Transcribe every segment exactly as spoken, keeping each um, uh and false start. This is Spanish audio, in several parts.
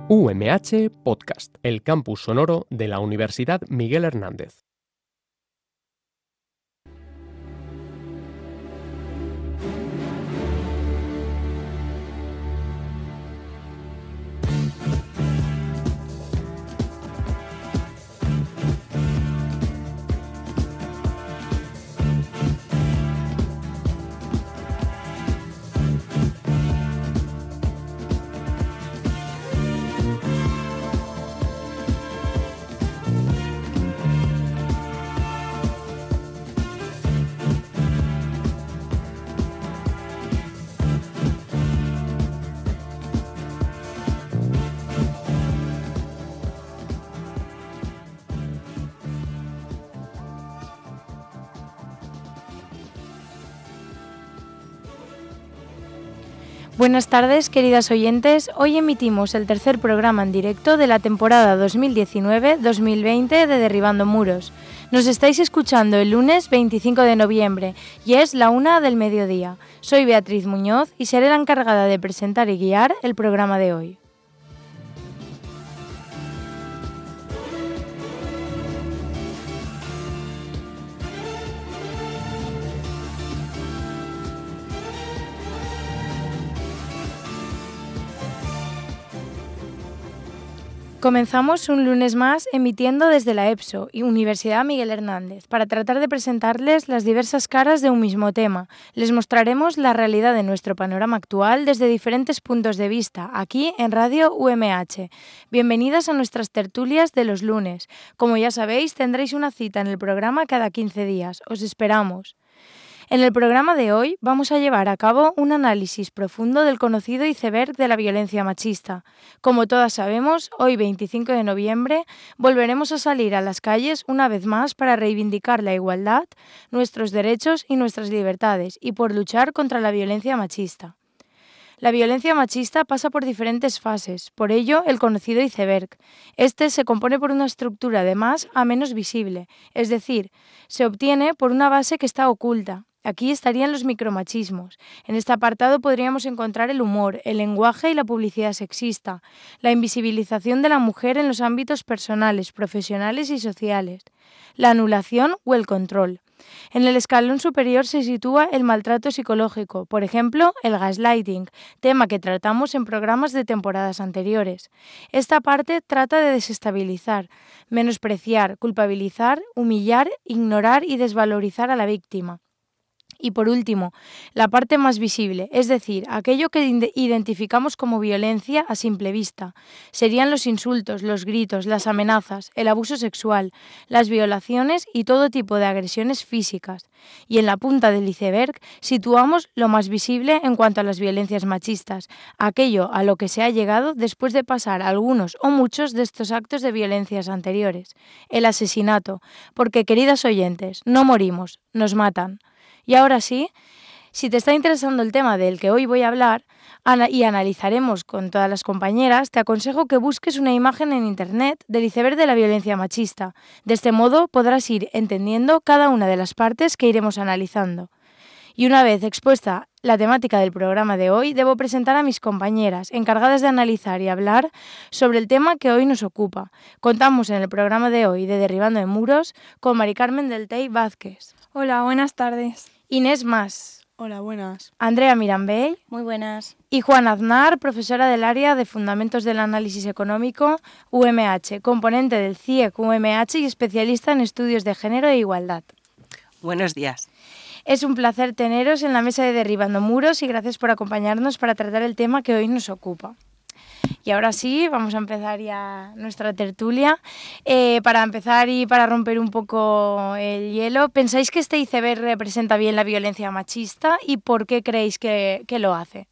U M H Podcast, el campus sonoro de la Universidad Miguel Hernández. Buenas tardes, queridas oyentes. Hoy emitimos el tercer programa en directo de la temporada dos mil diecinueve dos mil veinte de Derribando Muros. Nos estáis escuchando el lunes veinticinco de noviembre y es la una del mediodía. Soy Beatriz Muñoz y seré la encargada de presentar y guiar el programa de hoy. Comenzamos un lunes más emitiendo desde la EPSO y Universidad Miguel Hernández para tratar de presentarles las diversas caras de un mismo tema. Les mostraremos la realidad de nuestro panorama actual desde diferentes puntos de vista, aquí en Radio U M H. Bienvenidas a nuestras tertulias de los lunes. Como ya sabéis, tendréis una cita en el programa cada quince días. Os esperamos. En el programa de hoy vamos a llevar a cabo un análisis profundo del conocido iceberg de la violencia machista. Como todas sabemos, hoy veinticinco de noviembre volveremos a salir a las calles una vez más para reivindicar la igualdad, nuestros derechos y nuestras libertades y por luchar contra la violencia machista. La violencia machista pasa por diferentes fases, por ello el conocido iceberg. Este se compone por una estructura de más a menos visible, es decir, se obtiene por una base que está oculta. Aquí estarían los micromachismos. En este apartado podríamos encontrar el humor, el lenguaje y la publicidad sexista, la invisibilización de la mujer en los ámbitos personales, profesionales y sociales, la anulación o el control. En el escalón superior se sitúa el maltrato psicológico, por ejemplo, el gaslighting, tema que tratamos en programas de temporadas anteriores. Esta parte trata de desestabilizar, menospreciar, culpabilizar, humillar, ignorar y desvalorizar a la víctima. Y por último, la parte más visible, es decir, aquello que identificamos como violencia a simple vista. Serían los insultos, los gritos, las amenazas, el abuso sexual, las violaciones y todo tipo de agresiones físicas. Y en la punta del iceberg situamos lo más visible en cuanto a las violencias machistas, aquello a lo que se ha llegado después de pasar algunos o muchos de estos actos de violencias anteriores. El asesinato, porque queridas oyentes, no morimos, nos matan. Y ahora sí, si te está interesando el tema del que hoy voy a hablar y analizaremos con todas las compañeras, te aconsejo que busques una imagen en internet del iceberg de la violencia machista. De este modo podrás ir entendiendo cada una de las partes que iremos analizando. Y una vez expuesta la temática del programa de hoy, debo presentar a mis compañeras, encargadas de analizar y hablar sobre el tema que hoy nos ocupa. Contamos en el programa de hoy de Derribando de Muros con Mari Carmen del Tey Vázquez. Hola, buenas tardes. Inés Mas. Hola, buenas. Andrea Mirambey. Muy buenas. Y Juan Aznar, profesora del área de Fundamentos del Análisis Económico, U M H, componente del C I E C U M H y especialista en estudios de género e igualdad. Buenos días. Es un placer teneros en la mesa de Derribando Muros y gracias por acompañarnos para tratar el tema que hoy nos ocupa. Y ahora sí, vamos a empezar ya nuestra tertulia. Eh, para empezar y para romper un poco el hielo, ¿pensáis que este iceberg representa bien la violencia machista y por qué creéis que, que lo hace?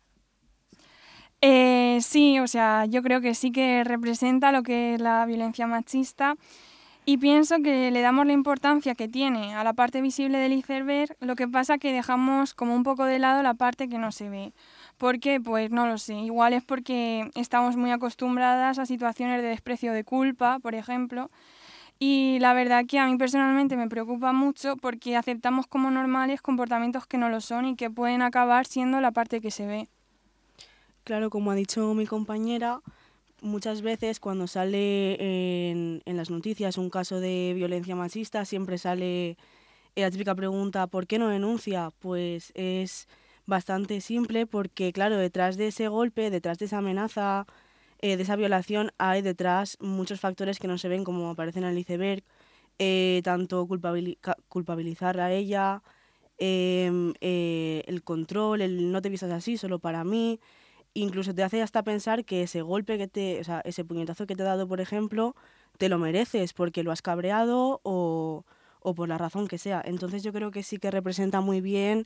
Eh, sí, o sea, yo creo que sí que representa lo que es la violencia machista y pienso que le damos la importancia que tiene a la parte visible del iceberg, lo que pasa que dejamos como un poco de lado la parte que no se ve. ¿Por qué? Pues no lo sé. Igual es porque estamos muy acostumbradas a situaciones de desprecio de culpa, por ejemplo, y la verdad que a mí personalmente me preocupa mucho porque aceptamos como normales comportamientos que no lo son y que pueden acabar siendo la parte que se ve. Claro, como ha dicho mi compañera, muchas veces cuando sale en, en las noticias un caso de violencia machista, siempre sale eh, la típica pregunta, ¿por qué no denuncia? Pues es bastante simple porque, claro, detrás de ese golpe, detrás de esa amenaza, eh, de esa violación, hay detrás muchos factores que no se ven como aparecen en el iceberg, eh, tanto culpabili- ca- culpabilizarla a ella, eh, eh, el control, el no te vistas así, solo para mí. Incluso te hace hasta pensar que ese golpe que te, o sea, ese puñetazo que te he dado, por ejemplo, te lo mereces porque lo has cabreado o, o por la razón que sea. Entonces yo creo que sí que representa muy bien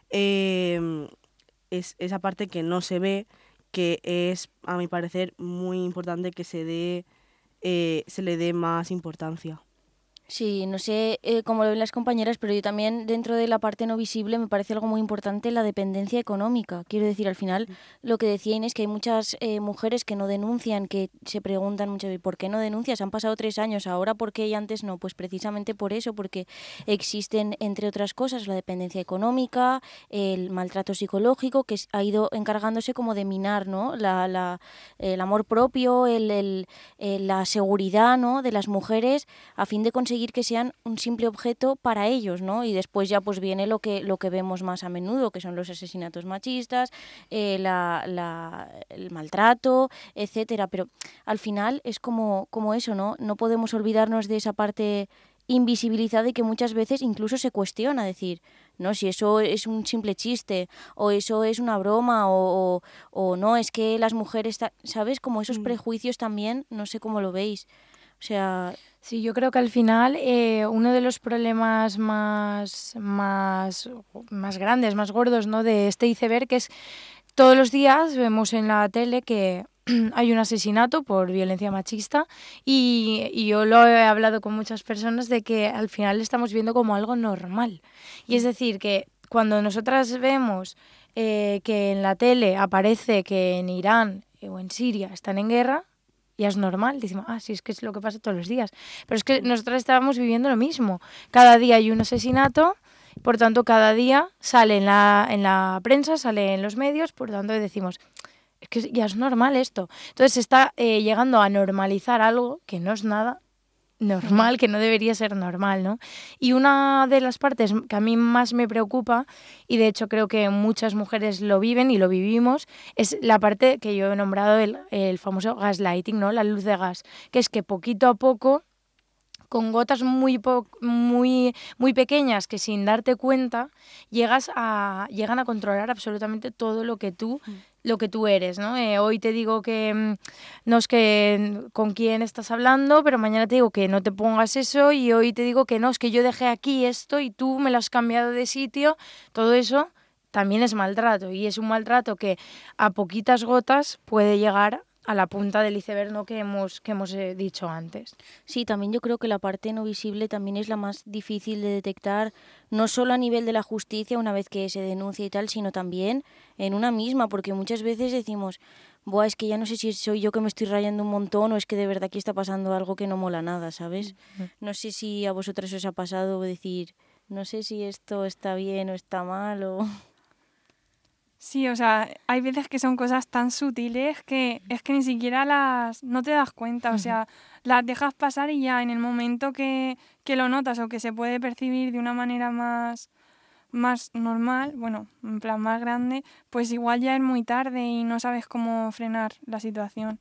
eh, es, esa parte que no se ve, que es, a mi parecer, muy importante que se dé, eh, se le dé más importancia. Sí, no sé eh, cómo lo ven las compañeras, pero yo también dentro de la parte no visible me parece algo muy importante la dependencia económica. Quiero decir, al final lo que decía Inés, que hay muchas eh, mujeres que no denuncian, que se preguntan muchas veces, ¿por qué no denuncias? Han pasado tres años, ahora ¿por qué y antes no? Pues precisamente por eso, porque existen, entre otras cosas, la dependencia económica, el maltrato psicológico, que ha ido encargándose como de minar, ¿no? La, la, el amor propio, el, el, el, la seguridad, ¿no? De las mujeres, a fin de conseguir que sean un simple objeto para ellos, ¿no? Y después ya pues viene lo que lo que vemos más a menudo, que son los asesinatos machistas, eh, la, la, el maltrato, etcétera. Pero al final es como, como eso, ¿no? No podemos olvidarnos de esa parte invisibilizada y que muchas veces incluso se cuestiona, decir, no, si eso es un simple chiste o eso es una broma o, o, o no, es que las mujeres, ¿sabes? Como esos prejuicios también, no sé cómo lo veis. O sea... Sí, yo creo que al final eh, uno de los problemas más, más, más grandes, más gordos, ¿no?, de este iceberg es todos los días vemos en la tele que hay un asesinato por violencia machista y, y yo lo he hablado con muchas personas de que al final lo estamos viendo como algo normal. Y es decir, que cuando nosotras vemos eh, que en la tele aparece que en Irán o en Siria están en guerra, ya es normal, decimos, ah, sí, es que es lo que pasa todos los días. Pero es que nosotros estábamos viviendo lo mismo. Cada día hay un asesinato, por tanto, cada día sale en la, en la prensa, sale en los medios, por tanto, decimos, es que ya es normal esto. Entonces se está eh, llegando a normalizar algo que no es nada normal, que no debería ser normal, ¿no? Y una de las partes que a mí más me preocupa, y de hecho creo que muchas mujeres lo viven y lo vivimos, es la parte que yo he nombrado el, el famoso gaslighting, ¿no? La luz de gas, que es que poquito a poco, con gotas muy, po- muy, muy pequeñas que sin darte cuenta llegas a, llegan a controlar absolutamente todo lo que tú lo que tú eres, ¿no? Eh, hoy te digo que no es que con quién estás hablando, pero mañana te digo que no te pongas eso y hoy te digo que no, es que yo dejé aquí esto y tú me lo has cambiado de sitio. Todo eso también es maltrato y es un maltrato que a poquitas gotas puede llegar a la punta del iceberg, ¿no?, que hemos, que hemos eh, dicho antes. Sí, también yo creo que la parte no visible también es la más difícil de detectar, no solo a nivel de la justicia una vez que se denuncia y tal, sino también en una misma, porque muchas veces decimos, buah, es que ya no sé si soy yo que me estoy rayando un montón o es que de verdad aquí está pasando algo que no mola nada, ¿sabes? Uh-huh. No sé si a vosotras os ha pasado decir, no sé si esto está bien o está mal o... Sí, o sea, hay veces que son cosas tan sutiles que es que ni siquiera las... no te das cuenta, o sea, las dejas pasar y ya en el momento que, que lo notas o que se puede percibir de una manera más, más normal, bueno, en plan más grande, pues igual ya es muy tarde y no sabes cómo frenar la situación.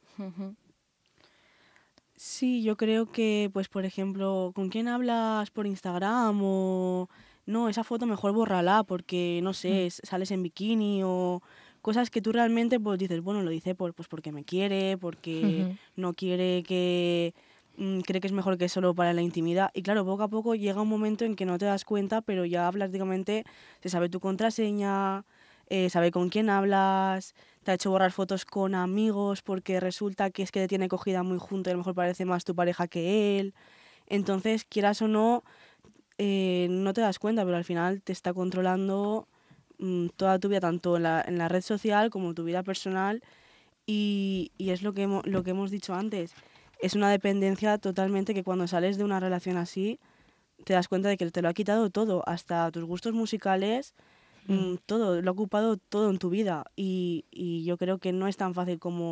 Sí, yo creo que, pues por ejemplo, ¿con quién hablas por Instagram? O no, esa foto mejor bórrala porque, no sé, mm. sales en bikini o cosas que tú realmente pues dices, bueno, lo dice por, pues porque me quiere, porque uh-huh. no quiere que... Mmm, cree que es mejor que solo para la intimidad. Y claro, poco a poco llega un momento en que no te das cuenta, pero ya prácticamente se sabe tu contraseña, eh, sabe con quién hablas, te ha hecho borrar fotos con amigos porque resulta que es que te tiene cogida muy junto y a lo mejor parece más tu pareja que él. Entonces, quieras o no, eh, no te das cuenta, pero al final te está controlando mmm, toda tu vida, tanto en la, en la red social como tu vida personal. Y, y es lo que, hemos, lo que hemos dicho antes. Es una dependencia totalmente que cuando sales de una relación así te das cuenta de que te lo ha quitado todo, hasta tus gustos musicales, mm. todo, lo ha ocupado todo en tu vida y, y yo creo que no es tan fácil como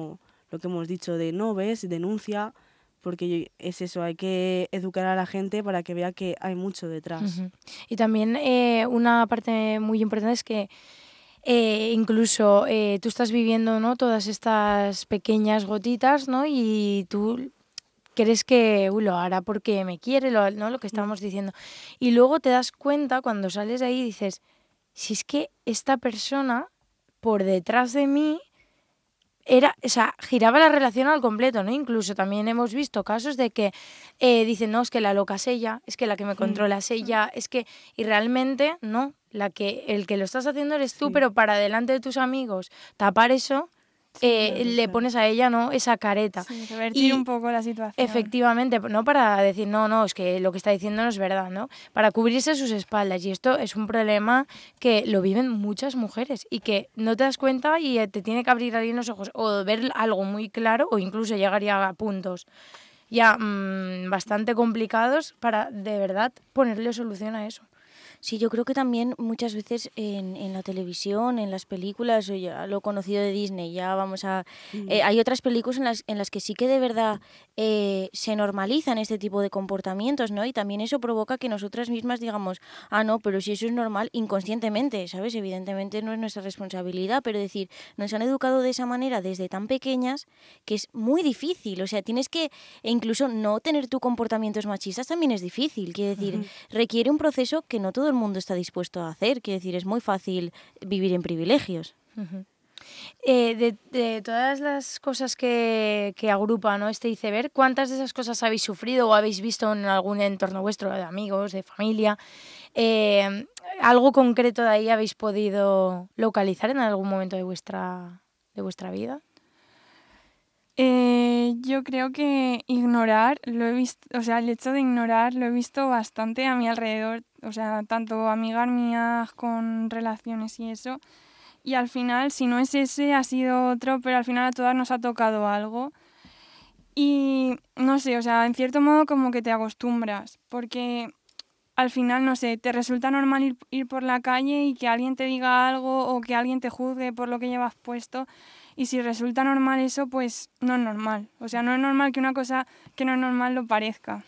lo que hemos dicho de no ves, denuncia, porque es eso, hay que educar a la gente para que vea que hay mucho detrás. Uh-huh. Y también eh, una parte muy importante es que eh, incluso eh, tú estás viviendo, ¿no?, todas estas pequeñas gotitas, ¿no?, y tú crees que uy, lo hará porque me quiere, lo, ¿no?, lo que estábamos diciendo. Y luego te das cuenta cuando sales de ahí y dices, si es que esta persona por detrás de mí era, o sea, giraba la relación al completo, ¿no? Incluso también hemos visto casos de que eh, dicen, no, es que la loca es ella, es que la que me controla es ella, es que... Y realmente, no, la que, el que lo estás haciendo eres tú, sí. Pero para delante de tus amigos tapar eso... Sí, eh, claro, le claro. Pones a ella, ¿no?, esa careta. Sí, revertir y, un poco la situación. Efectivamente, no para decir, no, no, es que lo que está diciendo no es verdad, ¿no? Para cubrirse sus espaldas. Y esto es un problema que lo viven muchas mujeres y que no te das cuenta y te tiene que abrir alguien los ojos o ver algo muy claro o incluso llegar ya a puntos ya mmm, bastante complicados para de verdad ponerle solución a eso. Sí, yo creo que también muchas veces en, en la televisión, en las películas, o ya lo conocido de Disney, ya vamos a... Mm. Eh, hay otras películas en las, en las que sí que de verdad eh, se normalizan este tipo de comportamientos, ¿no? Y también eso provoca que nosotras mismas digamos, ah, no, pero si eso es normal, inconscientemente, ¿sabes? Evidentemente no es nuestra responsabilidad, pero decir, nos han educado de esa manera desde tan pequeñas que es muy difícil, o sea, tienes que, e incluso no tener tu comportamientos machistas también es difícil, quiere decir, uh-huh. requiere un proceso que no todo el mundo está dispuesto a hacer, quiere decir, es muy fácil vivir en privilegios. Uh-huh. Eh, de, de todas las cosas que, que agrupa, ¿no?, este iceberg, ¿cuántas de esas cosas habéis sufrido o habéis visto en algún entorno vuestro, de amigos, de familia? Eh, ¿Algo concreto de ahí habéis podido localizar en algún momento de vuestra, de vuestra vida? Eh, yo creo que ignorar, lo he visto, o sea, el hecho de ignorar lo he visto bastante a mi alrededor, o sea, tanto amigas mías con relaciones y eso, y al final, si no es ese, ha sido otro, pero al final a todas nos ha tocado algo. Y no sé, o sea, en cierto modo como que te acostumbras, porque al final, no sé, te resulta normal ir, ir por la calle y que alguien te diga algo o que alguien te juzgue por lo que llevas puesto. Y si resulta normal eso, pues no es normal. O sea, no es normal que una cosa que no es normal lo parezca.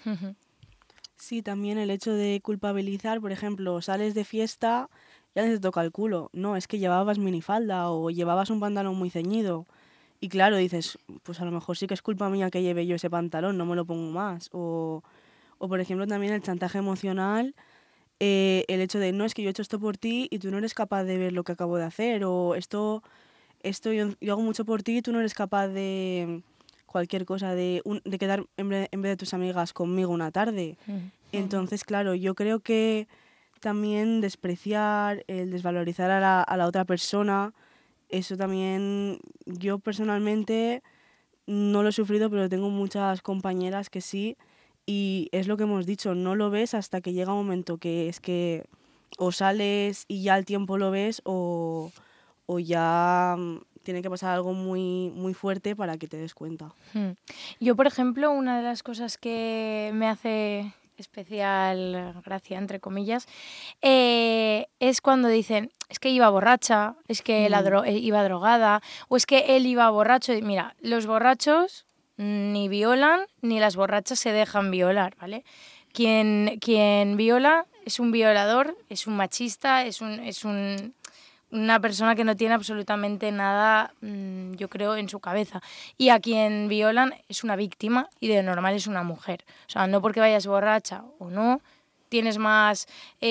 Sí, también el hecho de culpabilizar, por ejemplo, sales de fiesta y ya te toca el culo. No, es que llevabas minifalda o llevabas un pantalón muy ceñido. Y claro, dices, pues a lo mejor sí que es culpa mía que lleve yo ese pantalón, no me lo pongo más. O, o por ejemplo, también el chantaje emocional, eh, el hecho de, no, es que yo he hecho esto por ti y tú no eres capaz de ver lo que acabo de hacer. O esto... Esto yo, yo hago mucho por ti y tú no eres capaz de cualquier cosa, de, un, de quedar en vez, en vez de tus amigas conmigo una tarde. Mm. Entonces, claro, yo creo que también despreciar, el desvalorizar a la, a la otra persona, eso también, yo personalmente no lo he sufrido, pero tengo muchas compañeras que sí, y es lo que hemos dicho, no lo ves hasta que llega un momento que es que o sales y ya al tiempo lo ves o... o ya tiene que pasar algo muy, muy fuerte para que te des cuenta. Hmm. Yo, por ejemplo, una de las cosas que me hace especial gracia, entre comillas, eh, es cuando dicen, es que iba borracha, es que mm. la dro- iba drogada, o es que él iba borracho. Y mira, los borrachos ni violan, ni las borrachas se dejan violar, ¿vale? Quien, quien viola es un violador, es un machista, es un... Es un una persona que no tiene absolutamente nada, mmm, yo creo, en su cabeza. Y a quien violan es una víctima y de normal es una mujer. O sea, no porque vayas borracha o no, tienes más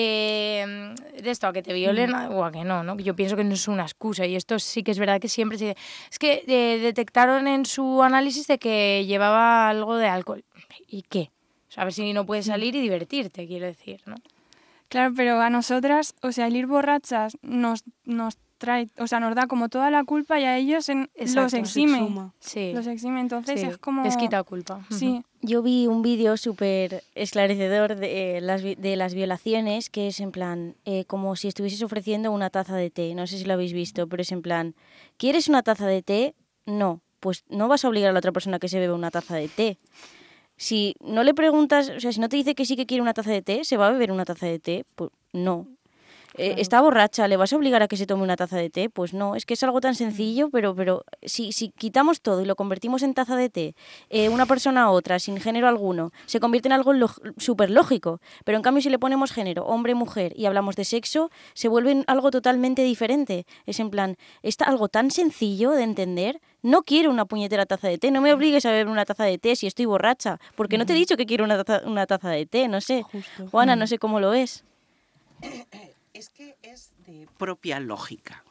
eh, de esto a que te violen mm. o a que no, ¿no? Yo pienso que no es una excusa y esto sí que es verdad que siempre se... Es que eh, detectaron en su análisis de que llevaba algo de alcohol. ¿Y qué? O sea, a ver si no puedes salir y divertirte, quiero decir, ¿no? Claro, pero a nosotras, o sea, el ir borrachas nos, nos trae, o sea, nos da como toda la culpa y a ellos en, los exime. Sí. Los exime, entonces sí. es como... Les quita culpa. Sí. Uh-huh. Yo vi un vídeo súper esclarecedor de, eh, las, de las violaciones, que es en plan, eh, como si estuvieses ofreciendo una taza de té. No sé si lo habéis visto, pero es en plan, ¿quieres una taza de té? No, pues no vas a obligar a la otra persona que se beba una taza de té. Si no le preguntas, o sea, si no te dice que sí que quiere una taza de té, ¿se va a beber una taza de té? Pues no. Eh, Claro. está borracha, ¿le vas a obligar a que se tome una taza de té? Pues no, es que es algo tan sencillo, pero, pero si, si quitamos todo y lo convertimos en taza de té, eh, una persona a otra, sin género alguno, se convierte en algo súper lógico. Pero en cambio, si le ponemos género, hombre, mujer, y hablamos de sexo, se vuelve en algo totalmente diferente. Es en plan, está algo tan sencillo de entender. No quiero una puñetera taza de té, no me obligues a beber una taza de té si estoy borracha, porque no te he dicho que quiero una taza, una taza de té, no sé. Justo. Juana, no sé cómo lo ves. Es que es de propia lógica.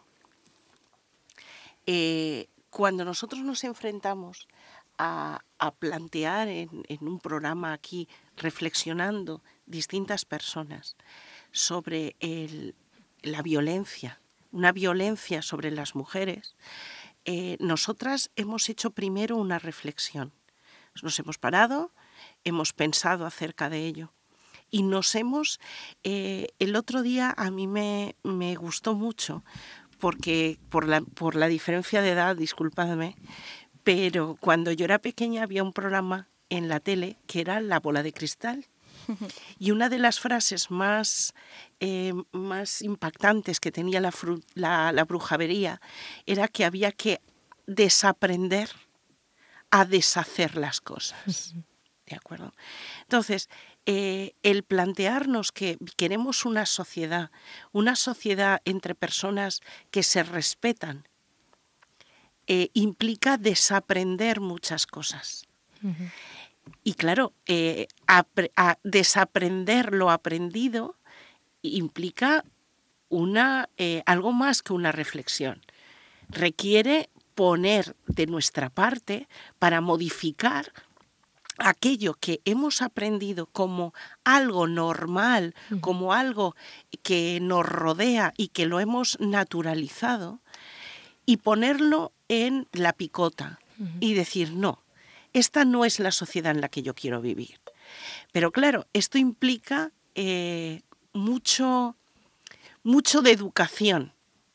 Eh, cuando nosotros nos enfrentamos a, a plantear en, en un programa aquí, reflexionando distintas personas sobre el, la violencia, una violencia sobre las mujeres, eh, nosotras hemos hecho primero una reflexión. Nos hemos parado, hemos pensado acerca de ello. Y nos hemos, eh, el otro día a mí me, me gustó mucho, porque por la, por la diferencia de edad, disculpadme, pero cuando yo era pequeña había un programa en la tele que era La bola de cristal. Y una de las frases más, eh, más impactantes que tenía la, fru, la, la brujería era que había que desaprender a deshacer las cosas. ¿De acuerdo? Entonces, eh, el plantearnos que queremos una sociedad, una sociedad entre personas que se respetan, eh, implica desaprender muchas cosas. Uh-huh. Y claro, eh, a, a desaprender lo aprendido implica una, eh, algo más que una reflexión. Requiere poner de nuestra parte para modificar aquello que hemos aprendido como algo normal, uh-huh. como algo que nos rodea y que lo hemos naturalizado, y ponerlo en la picota uh-huh. y decir, no, esta no es la sociedad en la que yo quiero vivir. Pero claro, esto implica eh, mucho, mucho de educación.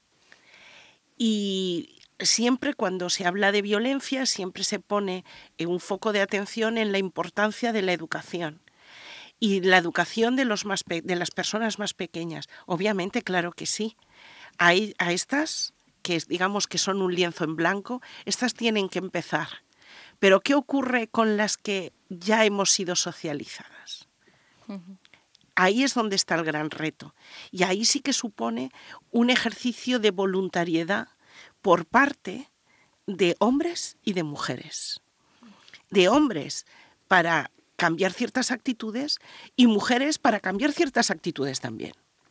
Y siempre cuando se habla de violencia, siempre se pone un foco de atención en la importancia de la educación. Y la educación de, los más pe- de las personas más pequeñas. Obviamente, claro que sí. Hay, a estas, que digamos que son un lienzo en blanco, estas tienen que empezar. Pero ¿qué ocurre con las que ya hemos sido socializadas? Uh-huh. Ahí es donde está el gran reto. Y ahí sí que supone un ejercicio de voluntariedad por parte de hombres y de mujeres. De hombres para cambiar ciertas actitudes y mujeres para cambiar ciertas actitudes también.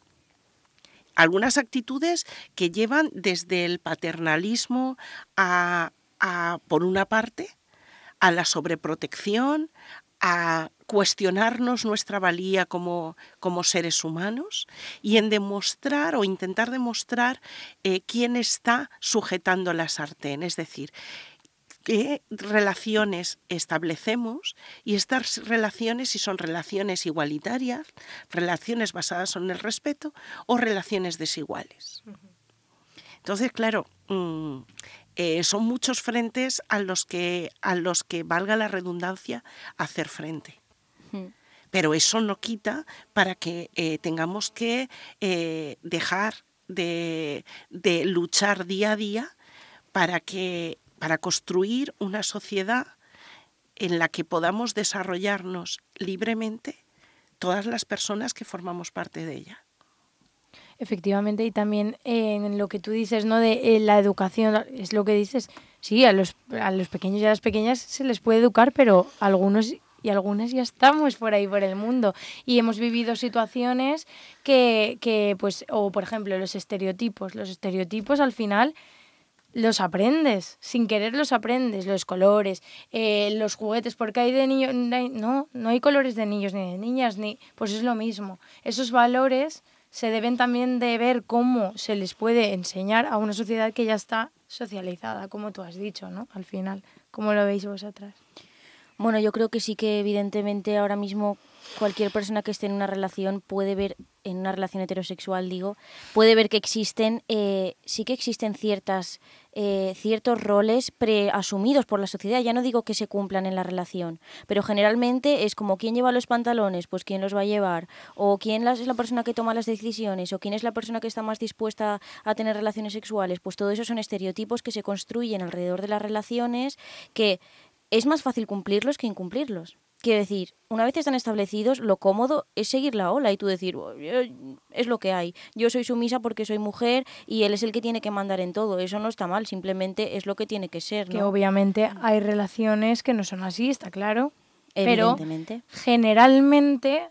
Algunas actitudes que llevan desde el paternalismo a, a por una parte, a la sobreprotección, a cuestionarnos nuestra valía como, como seres humanos y en demostrar o intentar demostrar eh, quién está sujetando la sartén, es decir, qué relaciones establecemos y estas relaciones, si son relaciones igualitarias, relaciones basadas en el respeto o relaciones desiguales. Entonces, claro, mmm, eh, son muchos frentes a los que, a los que valga la redundancia, hacer frente. Mm. Pero eso no quita para que eh, tengamos que eh, dejar de, de luchar día a día para, que, para construir una sociedad en la que podamos desarrollarnos libremente todas las personas que formamos parte de ella. Efectivamente, y también eh, en lo que tú dices, ¿no? De eh, la educación, es lo que dices, sí, a los, a los pequeños y a las pequeñas se les puede educar, pero algunos y algunas ya estamos por ahí por el mundo y hemos vivido situaciones que, que pues, o por ejemplo, los estereotipos, los estereotipos al final los aprendes, sin querer los aprendes, los colores, eh, los juguetes, porque hay de niños, no, no hay colores de niños ni de niñas, ni, pues es lo mismo, esos valores se deben también de ver cómo se les puede enseñar a una sociedad que ya está socializada, como tú has dicho, ¿no? Al final, ¿cómo lo veis vosotras? Bueno, yo creo que sí que evidentemente ahora mismo cualquier persona que esté en una relación puede ver, en una relación heterosexual digo, puede ver que existen, eh, sí que existen ciertas, eh, ciertos roles preasumidos por la sociedad. Ya no digo que se cumplan en la relación, pero generalmente es como quién lleva los pantalones, pues quién los va a llevar, o quién es la persona que toma las decisiones, o quién es la persona que está más dispuesta a tener relaciones sexuales. Pues todo eso son estereotipos que se construyen alrededor de las relaciones, que es más fácil cumplirlos que incumplirlos. Quiero decir, una vez están establecidos, lo cómodo es seguir la ola y tú decir, oh, es lo que hay. Yo soy sumisa porque soy mujer y él es el que tiene que mandar en todo. Eso no está mal, simplemente es lo que tiene que ser, ¿no? Que obviamente hay relaciones que no son así, está claro. Pero generalmente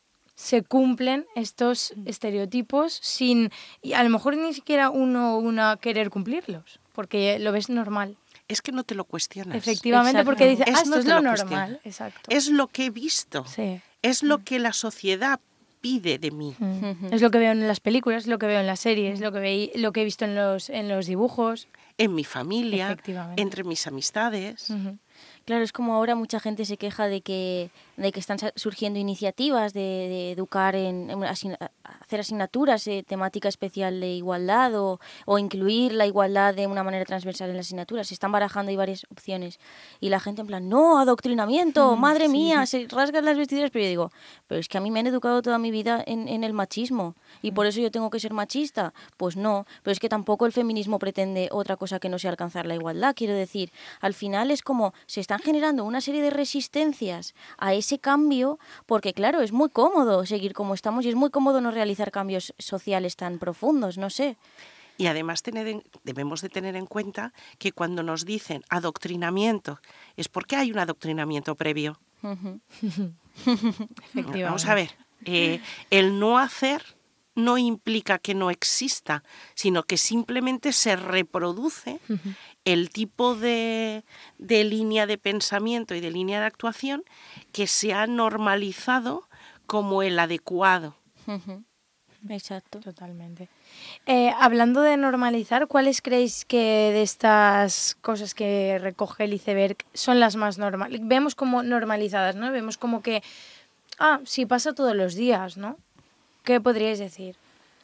se cumplen estos estereotipos sin, y a lo mejor ni siquiera uno o una querer cumplirlos, porque lo ves normal. Es que no te lo cuestionas. Efectivamente, Exacto. porque dices, ah, es esto no es lo, lo normal. Exacto. Es lo que he visto. Sí. Es lo que la sociedad pide de mí. Mm. Es lo que veo en las películas, es lo que veo en las series, es lo que, ve, lo que he visto en los, en los dibujos. En mi familia, entre mis amistades. Uh-huh. Claro, es como ahora mucha gente se queja de que, de que están surgiendo iniciativas de, de educar en, en asign- hacer asignaturas, eh, temática especial de igualdad o, o incluir la igualdad de una manera transversal en las asignaturas. Se están barajando y varias opciones. Y la gente en plan, no, adoctrinamiento, mm, madre sí. mía, se rasgan las vestiduras. Pero yo digo, pero es que a mí me han educado toda mi vida en, en el machismo y mm. por eso yo tengo que ser machista. Pues no, pero es que tampoco el feminismo pretende otra cosa que no sea alcanzar la igualdad. Quiero decir, al final es como se está están generando una serie de resistencias a ese cambio, porque claro, es muy cómodo seguir como estamos y es muy cómodo no realizar cambios sociales tan profundos, no sé. Y además tener en, debemos de tener en cuenta que cuando nos dicen adoctrinamiento, es porque hay un adoctrinamiento previo. Uh-huh. Efectivamente. Vamos a ver, eh, el no hacer no implica que no exista, sino que simplemente se reproduce uh-huh. el tipo de, de línea de pensamiento y de línea de actuación que se ha normalizado como el adecuado. Uh-huh. Exacto. Totalmente. Eh, hablando de normalizar, ¿cuáles creéis que de estas cosas que recoge el iceberg son las más normales? Vemos como normalizadas, ¿no? Vemos como que, ah, sí pasa todos los días, ¿no? ¿Qué podríais decir?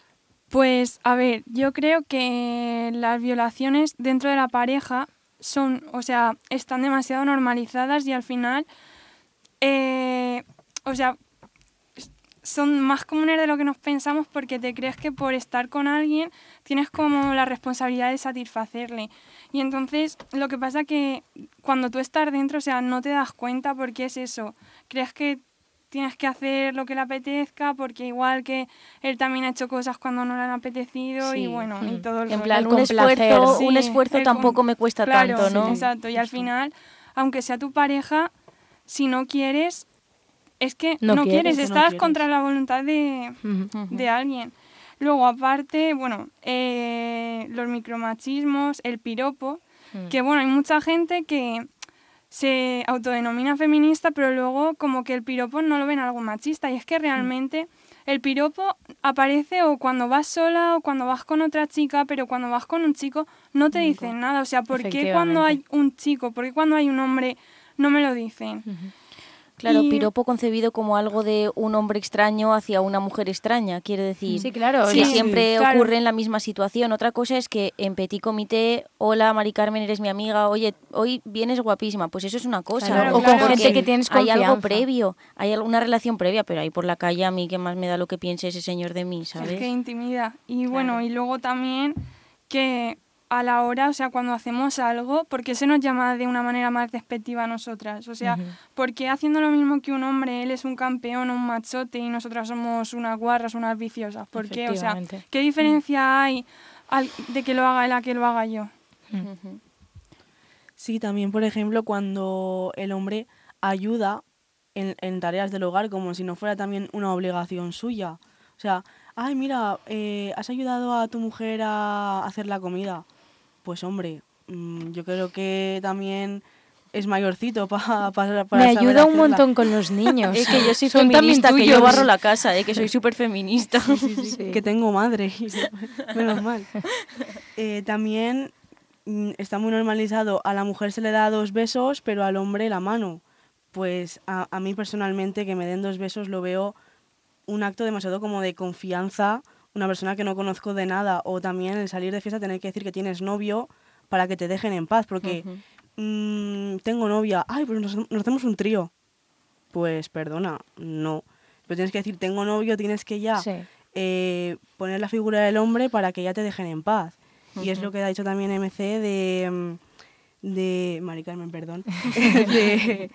Pues, a ver, yo creo que las violaciones dentro de la pareja son, o sea, están demasiado normalizadas y al final, eh, o sea, son más comunes de lo que nos pensamos porque te crees que por estar con alguien tienes como la responsabilidad de satisfacerle. Y entonces, lo que pasa que cuando tú estás dentro, o sea, no te das cuenta porque es eso. Crees que tienes que hacer lo que le apetezca porque igual que él también ha hecho cosas cuando no le han apetecido sí. y bueno, mm. y todo el En rollo. plan, un esfuerzo, sí, un esfuerzo tampoco con... me cuesta claro, tanto, ¿no? Sí, exacto, y al final, aunque sea tu pareja, si no quieres, es que no, no quieres, quieres. estás no contra la voluntad de, uh-huh. de alguien. Luego, aparte, bueno, eh, los micromachismos, el piropo, uh-huh. que bueno, hay mucha gente que se autodenomina feminista, pero luego como que el piropo no lo ven algo machista. Y es que realmente el piropo aparece o cuando vas sola o cuando vas con otra chica, pero cuando vas con un chico no te dicen nada. O sea, ¿por qué cuando hay un chico, por qué cuando hay un hombre no me lo dicen? Uh-huh. Claro, y... piropo concebido como algo de un hombre extraño hacia una mujer extraña, quiere decir. Sí, claro. Que sí, siempre claro. ocurre en la misma situación. Otra cosa es que en petit comité, hola Mari Carmen, eres mi amiga, oye, hoy vienes guapísima, pues eso es una cosa. Claro, o claro, con gente que tienes confianza. Hay algo previo, hay una relación previa, pero ahí por la calle a mí que más me da lo que piense ese señor de mí, ¿sabes? Es que intimida. Y claro. bueno, y luego también que a la hora, o sea, cuando hacemos algo, ¿por qué se nos llama de una manera más despectiva a nosotras? O sea, uh-huh. ¿por qué haciendo lo mismo que un hombre, él es un campeón, un machote y nosotras somos unas guarras, unas viciosas? ¿Por qué? O sea, ¿qué diferencia uh-huh. hay al, de que lo haga él a que lo haga yo? Uh-huh. Sí, también, por ejemplo, cuando el hombre ayuda en, en tareas del hogar como si no fuera también una obligación suya. O sea, ay, mira, eh, has ayudado a tu mujer a hacer la comida. Pues hombre, mmm, yo creo que también es mayorcito pa, pa, para Me ayuda un hacerla. montón con los niños. Es que yo soy Son feminista, que tuyos. yo barro la casa, eh, que soy súper feminista. Sí, sí, sí, sí. Que tengo madre, menos mal. Eh, también mmm, está muy normalizado, a la mujer se le da dos besos, pero al hombre la mano. pues a, a mí personalmente que me den dos besos lo veo un acto demasiado como de confianza, una persona que no conozco de nada, o también el salir de fiesta tener que decir que tienes novio para que te dejen en paz, porque uh-huh. mmm, tengo novia, ay, pues nos, nos hacemos un trío. Pues perdona, no. Pero tienes que decir tengo novio, tienes que ya sí. eh, poner la figura del hombre para que ya te dejen en paz. Uh-huh. Y es lo que ha dicho también M C de... de Mari Carmen, perdón, de,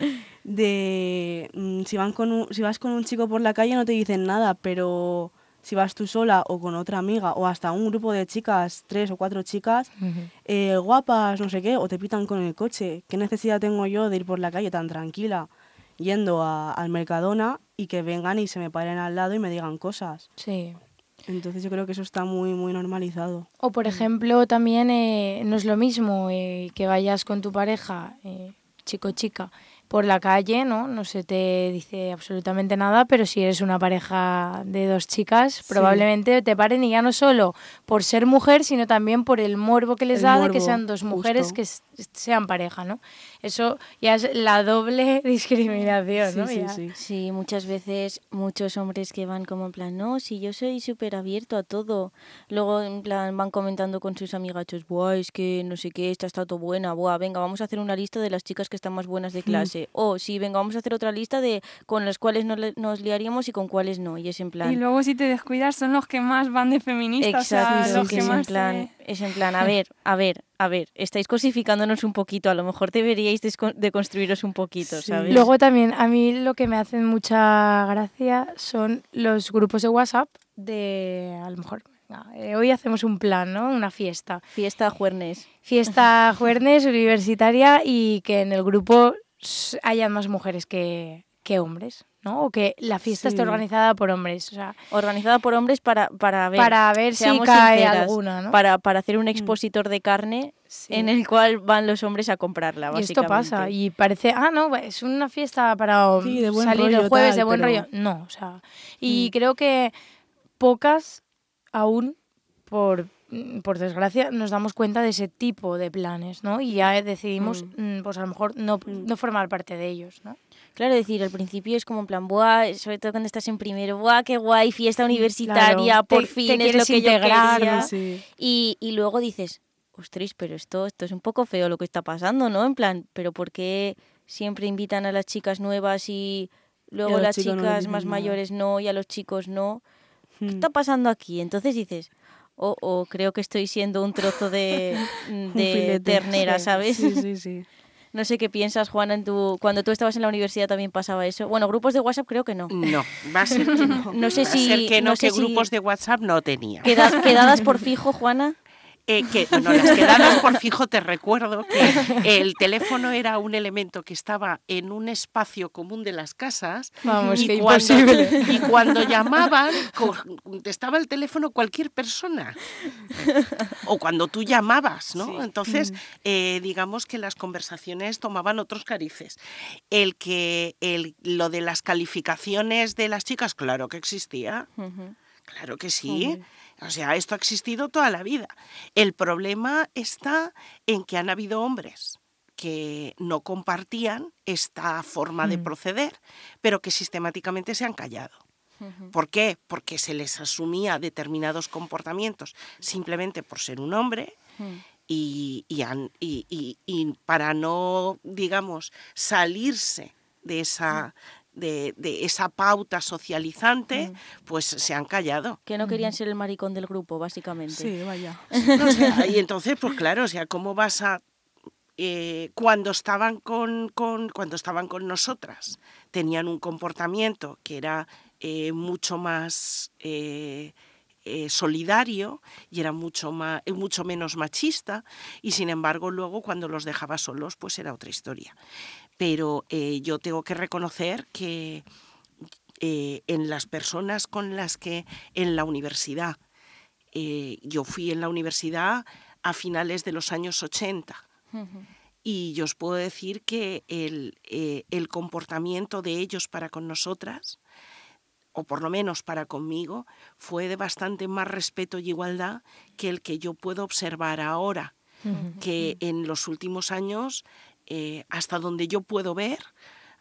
de mm, si, van con un, si vas con un chico por la calle no te dicen nada, pero si vas tú sola o con otra amiga o hasta un grupo de chicas, tres o cuatro chicas, uh-huh. eh, guapas, no sé qué, o te pitan con el coche, ¿qué necesidad tengo yo de ir por la calle tan tranquila yendo a, al Mercadona y que vengan y se me paren al lado y me digan cosas? Sí. Entonces yo creo que eso está muy muy normalizado. O por ejemplo también eh, no es lo mismo eh, que vayas con tu pareja, eh, chico o chica, por la calle, ¿no? No se te dice absolutamente nada, pero si eres una pareja de dos chicas, sí. probablemente te paren y ya no solo por ser mujer, sino también por el morbo que les el da morbo, de que sean dos mujeres justo. Que sean pareja, ¿no? Eso ya es la doble discriminación, sí, ¿no? Sí, ya. sí. sí, muchas veces muchos hombres que van como en plan, no, si yo soy súper abierto a todo. Luego en plan van comentando con sus amigachos, buah, es que no sé qué, esta está todo buena, buah, venga, vamos a hacer una lista de las chicas que están más buenas de clase. O oh, sí, venga, vamos a hacer otra lista de con las cuales nos, nos liaríamos y con cuáles no. Y es en plan... Y luego si te descuidas son los que más van de feministas. Exacto, o sea, los sí, que es, más en plan, te... es en plan, a ver, a ver, a ver, estáis cosificándonos un poquito, a lo mejor deberíais deconstruiros un poquito, sí. ¿sabes? Luego también, a mí lo que me hace mucha gracia son los grupos de WhatsApp de, a lo mejor... Eh, hoy hacemos un plan, ¿no? Una fiesta. Fiesta Juernes. Fiesta Juernes universitaria y que en el grupo haya más mujeres que, que hombres, ¿no? O que la fiesta sí. esté organizada por hombres. O sea, organizada por hombres para, para ver, para ver si cae sinceras, alguna, ¿no? Para, para hacer un expositor de carne sí. en el cual van los hombres a comprarla, básicamente. Y esto pasa, y parece, ah, no, es una fiesta para sí, de buen salir rollo, el jueves tal, de buen pero... rollo. No, o sea, y mm. creo que pocas aún, por... por desgracia, nos damos cuenta de ese tipo de planes, ¿no? Y ya decidimos, mm. pues a lo mejor no, no formar parte de ellos, ¿no? Claro, decir, al principio es como en plan, buah, sobre todo cuando estás en primero, buah, qué guay, fiesta universitaria, claro, por te, fin te es lo que integrar, yo quería. ¿no? Sí. Y, y luego dices, ostras, pero esto, esto es un poco feo lo que está pasando, ¿no? En plan, ¿pero por qué siempre invitan a las chicas nuevas y luego las chicas no más nada. mayores no y a los chicos no? Hmm. ¿Qué está pasando aquí? Entonces dices... O oh, oh, creo que estoy siendo un trozo de, de ternera, ¿sabes? Sí, sí, sí. No sé qué piensas, Juana, en tu, cuando tú estabas en la universidad también pasaba eso. Bueno, grupos de WhatsApp creo que no. No, va a ser que no. No sé si, va a ser que no, no sé que grupos si... de WhatsApp no tenía. ¿Queda, ¿Quedadas por fijo, Juana? Eh, que, bueno, las quedadas por fijo, te recuerdo que el teléfono era un elemento que estaba en un espacio común de las casas. Vamos, y que cuando, imposible. Y cuando llamaban, contestaba el teléfono cualquier persona. O cuando tú llamabas, ¿no? Sí. Entonces, eh, digamos que las conversaciones tomaban otros carices. El que el, lo de las calificaciones de las chicas, claro que existía. Uh-huh. Claro que sí. Uh-huh. O sea, esto ha existido toda la vida. El problema está en que han habido hombres que no compartían esta forma mm. de proceder, pero que sistemáticamente se han callado. Uh-huh. ¿Por qué? Porque se les asumía determinados comportamientos simplemente por ser un hombre uh-huh. y, y, han, y, y, y para no, digamos, salirse de esa... De, de esa pauta socializante, mm. pues se han callado. Que no querían ser el maricón del grupo, básicamente. Sí, vaya. O sea, y entonces, pues claro, o sea, ¿cómo vas a... Eh, cuando estaban con, con cuando estaban con nosotras, tenían un comportamiento que era eh, mucho más... Eh, Eh, solidario y era mucho más, mucho menos machista, y sin embargo luego cuando los dejaba solos pues era otra historia. Pero eh, yo tengo que reconocer que eh, en las personas con las que en la universidad, eh, yo fui en la universidad a finales de los años ochenta, uh-huh. y yo os puedo decir que el, eh, el comportamiento de ellos para con nosotras, o por lo menos para conmigo, fue de bastante más respeto y igualdad que el que yo puedo observar ahora, uh-huh. que en los últimos años, eh, hasta donde yo puedo ver,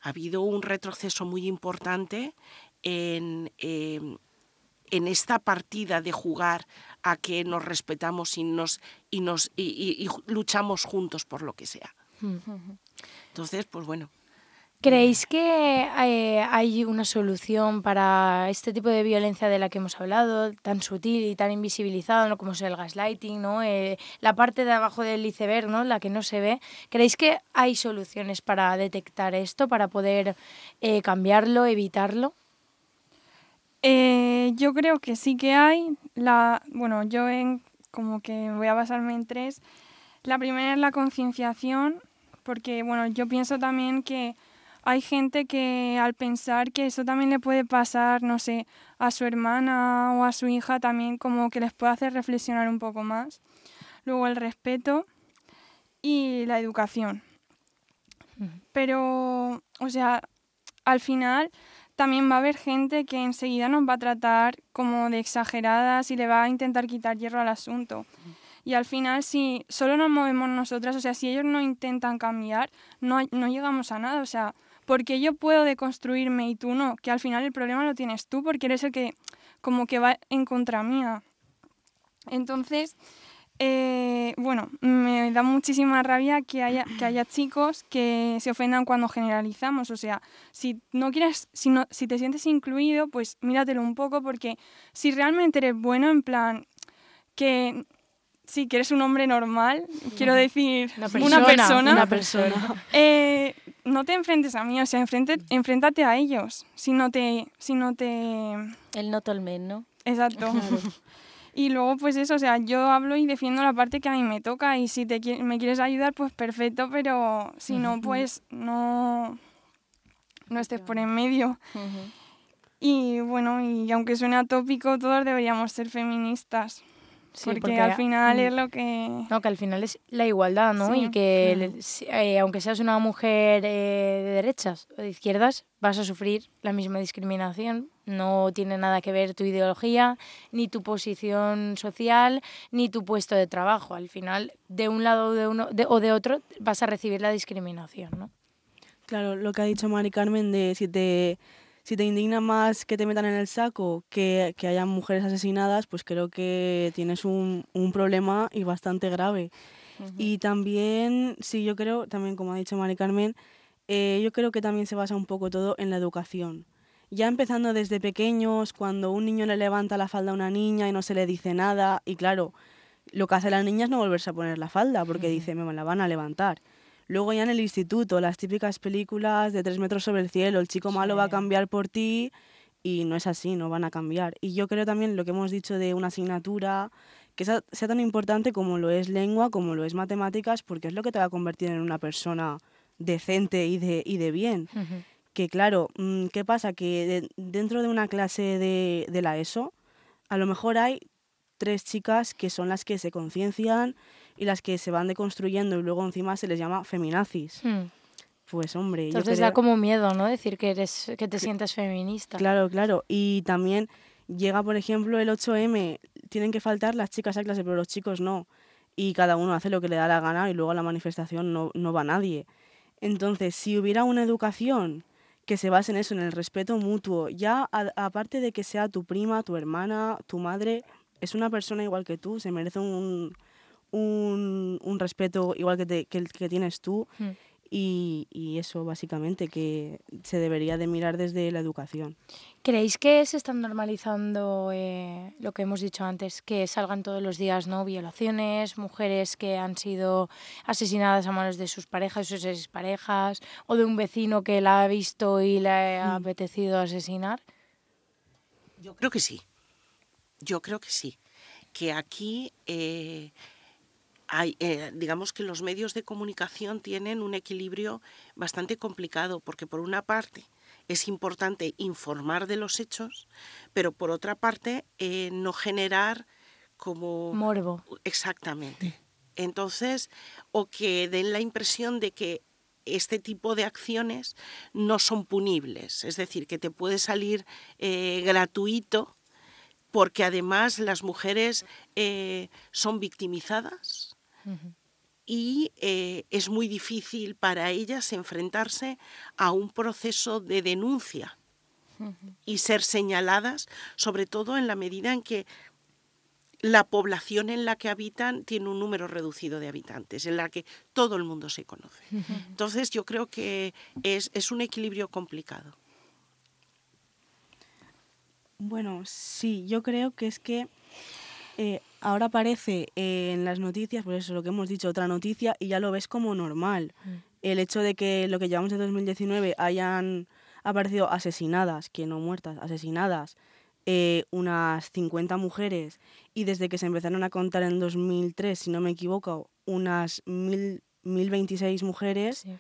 ha habido un retroceso muy importante en, eh, en esta partida de jugar a que nos respetamos y, nos, y, nos, y, y, y luchamos juntos por lo que sea. Entonces, pues bueno. ¿Creéis que eh, hay una solución para este tipo de violencia de la que hemos hablado, tan sutil y tan invisibilizada, ¿no? Como es el gaslighting, ¿no? Eh, la parte de abajo del iceberg, ¿no? La que no se ve. ¿Creéis que hay soluciones para detectar esto, para poder eh, cambiarlo, evitarlo? Eh, yo creo que sí que hay. La, bueno, yo en, como que voy a basarme en tres. La primera es la concienciación, porque bueno, yo pienso también que hay gente que al pensar que eso también le puede pasar, no sé, a su hermana o a su hija, también como que les puede hacer reflexionar un poco más. Luego el respeto y la educación. Pero, o sea, al final también va a haber gente que enseguida nos va a tratar como de exageradas y le va a intentar quitar hierro al asunto. Y al final, si solo nos movemos nosotras, o sea, si ellos no intentan cambiar, no, no llegamos a nada. O sea, porque yo puedo deconstruirme y tú no, que al final el problema lo tienes tú porque eres el que como que va en contra mía. Entonces, eh, bueno, me da muchísima rabia que haya, que haya chicos que se ofendan cuando generalizamos. O sea, si no quieres, si, no, si te sientes incluido, pues míratelo un poco, porque si realmente eres bueno, en plan, que sí, que eres un hombre normal, quiero decir, una persona, una persona, una persona. Eh, no te enfrentes a mí, o sea, enfrente, enfréntate a ellos, si no te... Si no te... El no tolmen, ¿no? Exacto. Claro. Y luego, pues eso, o sea, yo hablo y defiendo la parte que a mí me toca, y si te me quieres ayudar, pues perfecto, pero si no, pues no, no estés por en medio. Uh-huh. Y bueno, y aunque suene atópico, todos deberíamos ser feministas. Sí, porque, porque al final es lo que... No, que al final es la igualdad, ¿no? Sí, y que claro. eh, aunque seas una mujer eh, de derechas o de izquierdas, vas a sufrir la misma discriminación. No tiene nada que ver tu ideología, ni tu posición social, ni tu puesto de trabajo. Al final, de un lado de uno, de, o de otro, vas a recibir la discriminación, ¿no? Claro, lo que ha dicho Mari Carmen de si te... Si te indigna más que te metan en el saco que, que haya mujeres asesinadas, pues creo que tienes un, un problema y bastante grave. Uh-huh. Y también, sí, yo creo, también como ha dicho Mari Carmen, eh, yo creo que también se basa un poco todo en la educación. Ya empezando desde pequeños, cuando un niño le levanta la falda a una niña y no se le dice nada, y claro, lo que hace la niña es no volverse a poner la falda, porque uh-huh. dice, me la van a levantar. Luego ya en el instituto, las típicas películas de tres metros sobre el cielo, el chico malo sí. va a cambiar por ti, y no es así, no van a cambiar. Y yo creo también lo que hemos dicho de una asignatura que sea, sea tan importante como lo es lengua, como lo es matemáticas, porque es lo que te va a convertir en una persona decente y de, y de bien. Uh-huh. Que claro, ¿qué pasa? Que de, dentro de una clase de, de la ESO, a lo mejor hay tres chicas que son las que se conciencian y las que se van deconstruyendo y luego encima se les llama feminazis. Hmm. Pues hombre, entonces yo creo... da como miedo, ¿no? Decir que eres que te sientas feminista. Claro, claro. Y también llega, por ejemplo, el ocho eme, tienen que faltar las chicas a clase, pero los chicos no. Y cada uno hace lo que le da la gana y luego a la manifestación no, no va nadie. Entonces, si hubiera una educación que se base en eso, en el respeto mutuo, ya a, aparte de que sea tu prima, tu hermana, tu madre, es una persona igual que tú, se merece un... Un, un respeto igual que, te, que el que tienes tú mm. y, y eso básicamente que se debería de mirar desde la educación. ¿Creéis que se están normalizando eh, lo que hemos dicho antes, que salgan todos los días, ¿no? Violaciones, mujeres que han sido asesinadas a manos de sus parejas, sus exparejas, o de un vecino que la ha visto y le ha mm. apetecido asesinar? Yo creo que sí, yo creo que sí, que aquí... Eh, Hay, eh, digamos que los medios de comunicación tienen un equilibrio bastante complicado, porque por una parte es importante informar de los hechos, pero por otra parte eh, no generar como... morbo. Exactamente. Entonces, o que den la impresión de que este tipo de acciones no son punibles, es decir, que te puede salir eh, gratuito, porque además las mujeres eh, son victimizadas. Uh-huh. y eh, es muy difícil para ellas enfrentarse a un proceso de denuncia y ser señaladas, sobre todo en la medida en que la población en la que habitan tiene un número reducido de habitantes, en la que todo el mundo se conoce. Entonces yo creo que es, es un equilibrio complicado. Bueno, sí, yo creo que es que eh, ahora aparece eh, en las noticias, por eso lo que hemos dicho, otra noticia, y ya lo ves como normal. Mm. El hecho de que lo que llevamos de dos mil diecinueve hayan aparecido asesinadas, que no muertas, asesinadas, eh, unas cincuenta mujeres, y desde que se empezaron a contar en dos mil tres, si no me equivoco, unas mil, mil veintiséis mujeres, sí.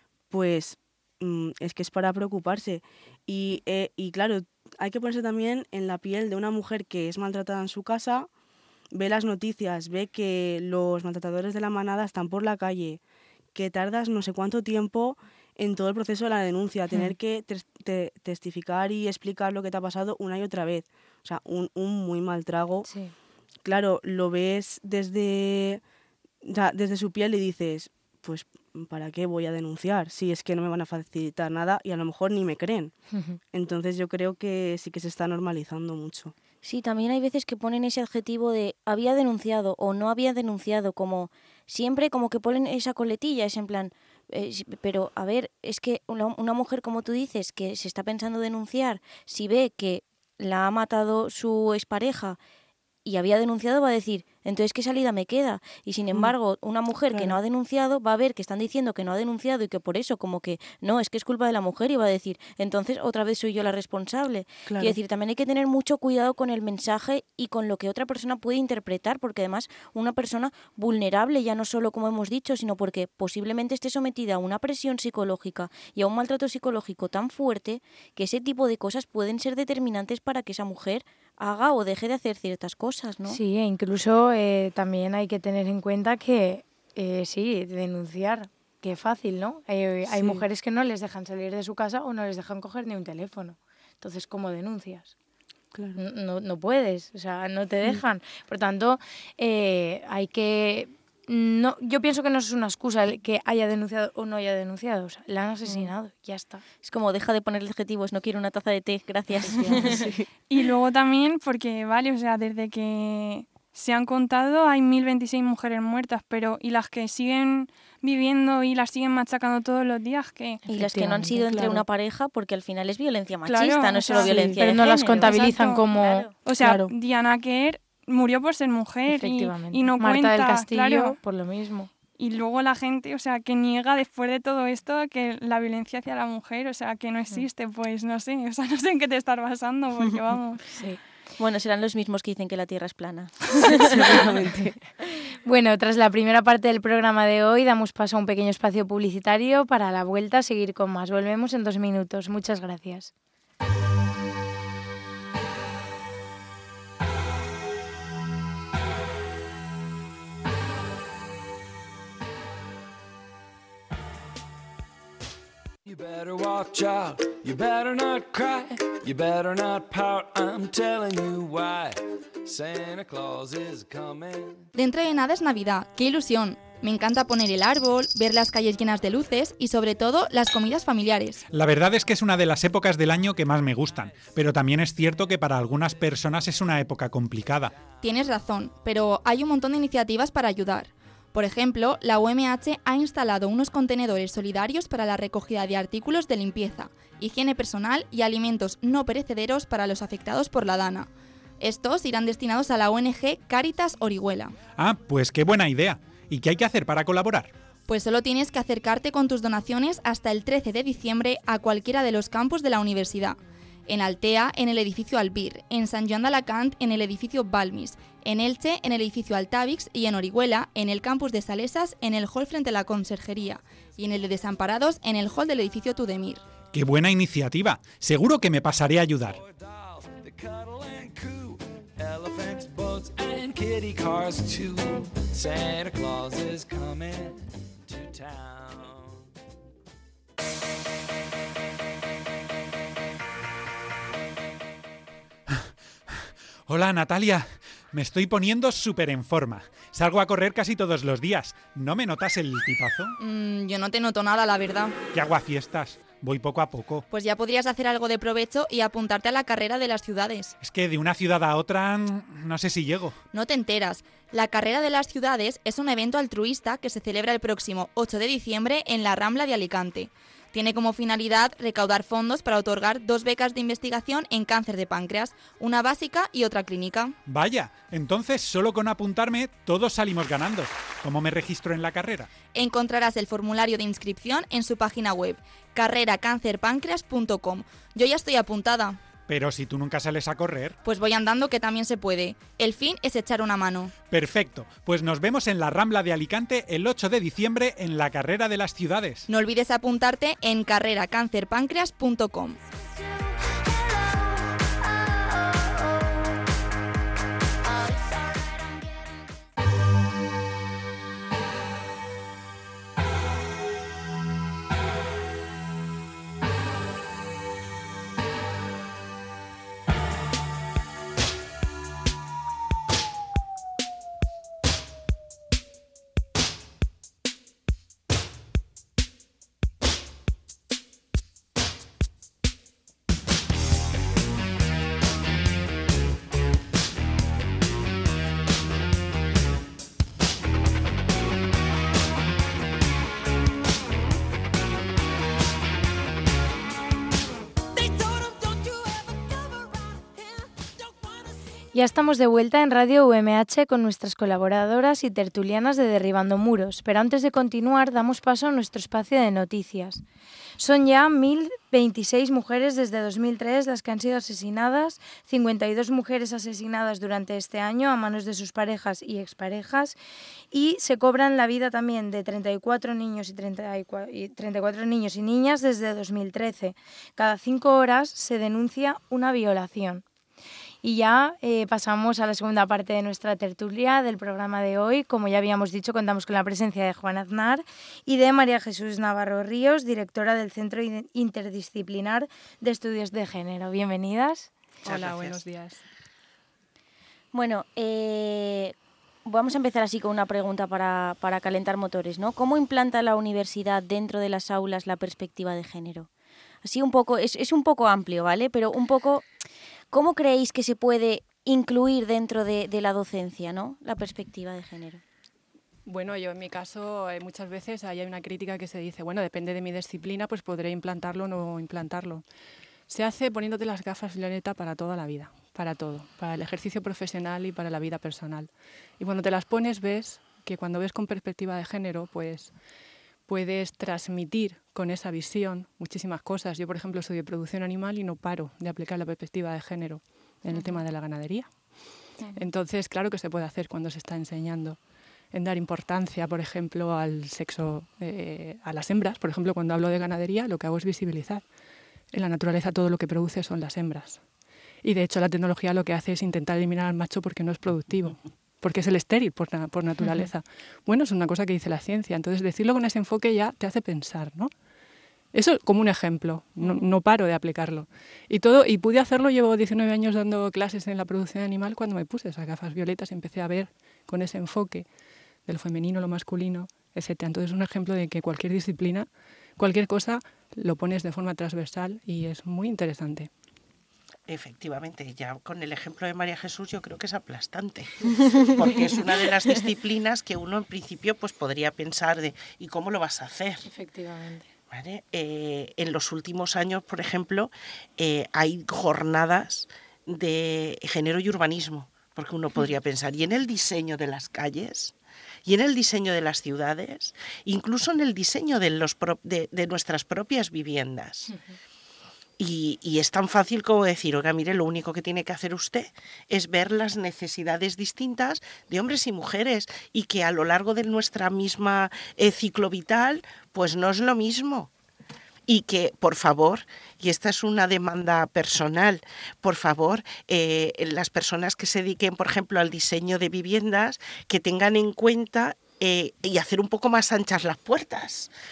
Pues mm, es que es para preocuparse. Y, eh, y claro, hay que ponerse también en la piel de una mujer que es maltratada en su casa, ve las noticias, ve que los maltratadores de la manada están por la calle, que tardas no sé cuánto tiempo en todo el proceso de la denuncia, tener hmm. que te- te- testificar y explicar lo que te ha pasado una y otra vez. O sea, un, un muy mal trago. Sí. Claro, lo ves desde, o sea, desde su piel y dices, pues, ¿para qué voy a denunciar? Si es que no me van a facilitar nada y a lo mejor ni me creen. Uh-huh. Entonces yo creo que sí que se está normalizando mucho. Sí, también hay veces que ponen ese adjetivo de había denunciado o no había denunciado, como siempre como que ponen esa coletilla, es en plan, eh, pero a ver, es que una, una mujer, como tú dices, que se está pensando denunciar, si ve que la ha matado su expareja y había denunciado, va a decir, entonces, ¿qué salida me queda? Y sin embargo, una mujer claro. que no ha denunciado va a ver que están diciendo que no ha denunciado y que por eso como que no, es que es culpa de la mujer, y va a decir, entonces otra vez soy yo la responsable. Claro. Quiero decir, también hay que tener mucho cuidado con el mensaje y con lo que otra persona puede interpretar, porque además una persona vulnerable, ya no solo como hemos dicho, sino porque posiblemente esté sometida a una presión psicológica y a un maltrato psicológico tan fuerte que ese tipo de cosas pueden ser determinantes para que esa mujer haga o deje de hacer ciertas cosas, ¿no? Sí, e incluso eh, también hay que tener en cuenta que eh, sí, denunciar, qué fácil, ¿no? Eh, sí. Hay mujeres que no les dejan salir de su casa o no les dejan coger ni un teléfono. Entonces, ¿cómo denuncias? Claro. No, no puedes, o sea, no te dejan. Por tanto, eh, hay que... No, yo pienso que no es una excusa el que haya denunciado o no haya denunciado. O sea, la han asesinado, mm. ya está. Es como, deja de ponerle adjetivos, no quiero una taza de té, gracias. Sí. Y luego también, porque vale, o sea, desde que se han contado hay mil veintiséis mujeres muertas, pero ¿y las que siguen viviendo y las siguen machacando todos los días? ¿Qué? Y las que no han sido entre claro. una pareja, porque al final es violencia machista, claro, no es solo sí, violencia pero de no género. Las contabilizan Exacto. como... Claro. O sea, claro. Diana Kerr murió por ser mujer y, y no Marta cuenta, del Castillo claro. por lo mismo. Y luego la gente, o sea, que niega después de todo esto que la violencia hacia la mujer, o sea, que no existe, pues no sé, o sea, no sé en qué te estás basando, porque vamos. Sí. Bueno, serán los mismos que dicen que la Tierra es plana. Seguramente. Bueno, tras la primera parte del programa de hoy, damos paso a un pequeño espacio publicitario para a la vuelta seguir con más. Volvemos en dos minutos. Muchas gracias. You better walk, child, you better not cry, you better not pout, I'm telling you why. Santa Claus is coming. Dentro de nada es Navidad, qué ilusión. Me encanta poner el árbol, ver las calles llenas de luces y sobre todo las comidas familiares. La verdad es que es una de las épocas del año que más me gustan, pero también es cierto que para algunas personas es una época complicada. Tienes razón, pero hay un montón de iniciativas para ayudar. Por ejemplo, la U M H ha instalado unos contenedores solidarios para la recogida de artículos de limpieza, higiene personal y alimentos no perecederos para los afectados por la Dana. Estos irán destinados a la O N G Cáritas Orihuela. Ah, pues qué buena idea. ¿Y qué hay que hacer para colaborar? Pues solo tienes que acercarte con tus donaciones hasta el trece de diciembre a cualquiera de los campus de la universidad. En Altea, en el edificio Albir, en Sant Joan d'Alacant, en el edificio Balmis, en Elche, en el edificio Altavix y en Orihuela, en el campus de Salesas, en el hall frente a la conserjería y en el de Desamparados, en el hall del edificio Tudemir. ¡Qué buena iniciativa! Seguro que me pasaré a ayudar. Hola, Natalia. Me estoy poniendo súper en forma. Salgo a correr casi todos los días. ¿No me notas el tipazo? Mm, yo no te noto nada, la verdad. ¿Qué hago a fiestas? Voy poco a poco. Pues ya podrías hacer algo de provecho y apuntarte a la carrera de las ciudades. Es que de una ciudad a otra no sé si llego. No te enteras. La carrera de las ciudades es un evento altruista que se celebra el próximo ocho de diciembre en la Rambla de Alicante. Tiene como finalidad recaudar fondos para otorgar dos becas de investigación en cáncer de páncreas, una básica y otra clínica. Vaya, entonces solo con apuntarme todos salimos ganando. ¿Cómo me registro en la carrera? Encontrarás el formulario de inscripción en su página web, carrera cáncer páncreas punto com. Yo ya estoy apuntada. Pero si tú nunca sales a correr. Pues voy andando, que también se puede. El fin es echar una mano. Perfecto, pues nos vemos en la Rambla de Alicante el ocho de diciembre en la carrera de las ciudades. No olvides apuntarte en carrera cáncer páncreas punto com. Ya estamos de vuelta en Radio U M H con nuestras colaboradoras y tertulianas de Derribando Muros, pero antes de continuar damos paso a nuestro espacio de noticias. Son ya mil veintiséis mujeres desde dos mil tres las que han sido asesinadas, cincuenta y dos mujeres asesinadas durante este año a manos de sus parejas y exparejas, y se cobran la vida también de treinta y cuatro niños y treinta y cuatro niños y niñas desde dos mil trece. Cada cinco horas se denuncia una violación. Y ya eh, pasamos a la segunda parte de nuestra tertulia del programa de hoy. Como ya habíamos dicho, contamos con la presencia de Juan Aznar y de María Jesús Navarro Ríos, directora del Centro Interdisciplinar de Estudios de Género. Bienvenidas. Hola, buenos días. Bueno, eh, vamos a empezar así con una pregunta para, para calentar motores, ¿no? ¿Cómo implanta la universidad dentro de las aulas la perspectiva de género? Así un poco, es, es un poco amplio, ¿vale? Pero un poco... ¿Cómo creéis que se puede incluir dentro de, de la docencia, ¿no?, la perspectiva de género? Bueno, yo en mi caso eh, muchas veces hay una crítica que se dice, bueno, depende de mi disciplina, pues podré implantarlo o no implantarlo. Se hace poniéndote las gafas, Violeta, para toda la vida, para todo, para el ejercicio profesional y para la vida personal. Y cuando te las pones ves que cuando ves con perspectiva de género, pues puedes transmitir con esa visión muchísimas cosas. Yo, por ejemplo, soy de producción animal y no paro de aplicar la perspectiva de género en el uh-huh. tema de la ganadería. Uh-huh. Entonces, claro que se puede hacer cuando se está enseñando en dar importancia, por ejemplo, al sexo, eh, a las hembras. Por ejemplo, cuando hablo de ganadería, lo que hago es visibilizar. En la naturaleza todo lo que produce son las hembras. Y, de hecho, la tecnología lo que hace es intentar eliminar al macho porque no es productivo. Porque es el estéril por, na- por naturaleza. Uh-huh. Bueno, es una cosa que dice la ciencia. Entonces, decirlo con ese enfoque ya te hace pensar, ¿no? Eso como un ejemplo. No, no paro de aplicarlo. Y todo y pude hacerlo, llevo diecinueve años dando clases en la producción animal cuando me puse esas gafas violetas y empecé a ver con ese enfoque de lo femenino, lo masculino, etcétera. Entonces, es un ejemplo de que cualquier disciplina, cualquier cosa, lo pones de forma transversal y es muy interesante. Efectivamente, ya con el ejemplo de María Jesús yo creo que es aplastante, porque es una de las disciplinas que uno en principio pues podría pensar de ¿y cómo lo vas a hacer? Efectivamente. ¿Vale? Eh, en los últimos años, por ejemplo, eh, hay jornadas de género y urbanismo, porque uno podría pensar, ¿y en el diseño de las calles? ¿Y en el diseño de las ciudades? Incluso en el diseño de, los pro- de, de nuestras propias viviendas. Uh-huh. Y, y es tan fácil como decir, oiga, mire, lo único que tiene que hacer usted es ver las necesidades distintas de hombres y mujeres y que a lo largo de nuestra misma eh, ciclo vital, pues no es lo mismo. Y que, por favor, y esta es una demanda personal, por favor, eh, las personas que se dediquen, por ejemplo, al diseño de viviendas, que tengan en cuenta eh, y hacer un poco más anchas las puertas.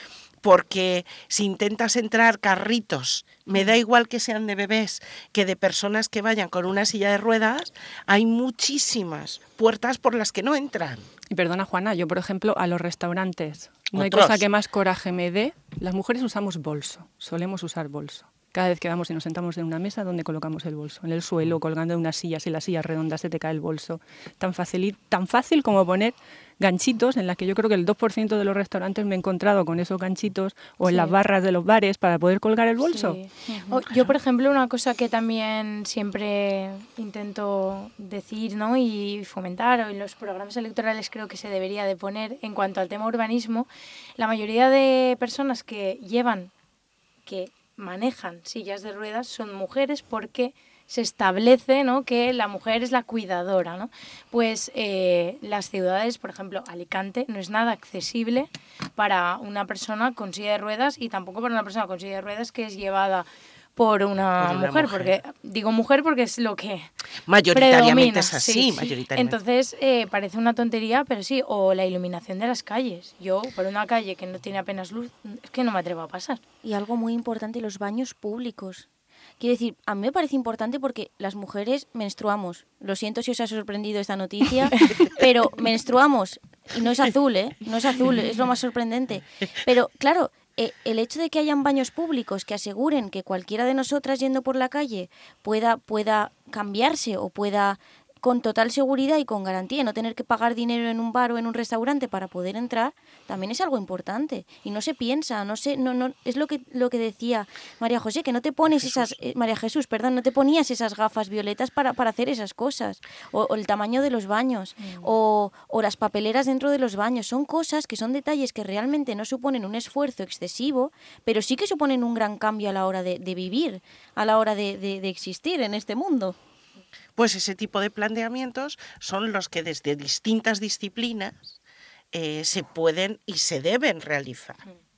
porque si intentas entrar carritos, me da igual que sean de bebés que de personas que vayan con una silla de ruedas, hay muchísimas puertas por las que no entran. Y perdona, Juana, yo, por ejemplo, a los restaurantes, no hay Otros. cosa que más coraje me dé. Las mujeres usamos bolso, solemos usar bolso. Cada vez que vamos y nos sentamos en una mesa, ¿dónde colocamos el bolso? En el suelo, colgando en una silla. Si la silla es redonda, se te cae el bolso. Tan fácil, tan fácil como poner ganchitos, en las que yo creo que el dos por ciento de los restaurantes me he encontrado con esos ganchitos, o en Sí. las barras de los bares para poder colgar el bolso. Sí. O- yo, por ejemplo, una cosa que también siempre intento decir, ¿no?, y fomentar, o en los programas electorales creo que se debería de poner en cuanto al tema urbanismo, la mayoría de personas que llevan, que manejan sillas de ruedas son mujeres, porque se establece, ¿no?, que la mujer es la cuidadora, ¿no? Pues eh, las ciudades, por ejemplo, Alicante, no es nada accesible para una persona con silla de ruedas, y tampoco para una persona con silla de ruedas que es llevada por una, Por una mujer, mujer. porque digo mujer porque es lo que Mayoritariamente predomina, es así, sí. mayoritariamente. Entonces eh, parece una tontería, pero sí, o la iluminación de las calles. Yo, por una calle que no tiene apenas luz, es que no me atrevo a pasar. Y algo muy importante, los baños públicos. Quiero decir, a mí me parece importante porque las mujeres menstruamos. Lo siento si os ha sorprendido esta noticia, pero menstruamos. Y no es azul, ¿eh? No es azul, es lo más sorprendente. Pero, claro, eh, el hecho de que hayan baños públicos que aseguren que cualquiera de nosotras yendo por la calle pueda, pueda cambiarse o pueda, con total seguridad y con garantía, no tener que pagar dinero en un bar o en un restaurante para poder entrar, también es algo importante. Y no se piensa, no se, no, no, es lo que, lo que decía María José, que no te pones Jesús. esas, eh, María Jesús, perdón, no te ponías esas gafas violetas para, para hacer esas cosas. O, o el tamaño de los baños, mm. o, o las papeleras dentro de los baños. Son cosas que son detalles que realmente no suponen un esfuerzo excesivo, pero sí que suponen un gran cambio a la hora de, de vivir, a la hora de, de, de existir en este mundo. Pues ese tipo de planteamientos son los que desde distintas disciplinas eh, se pueden y se deben realizar.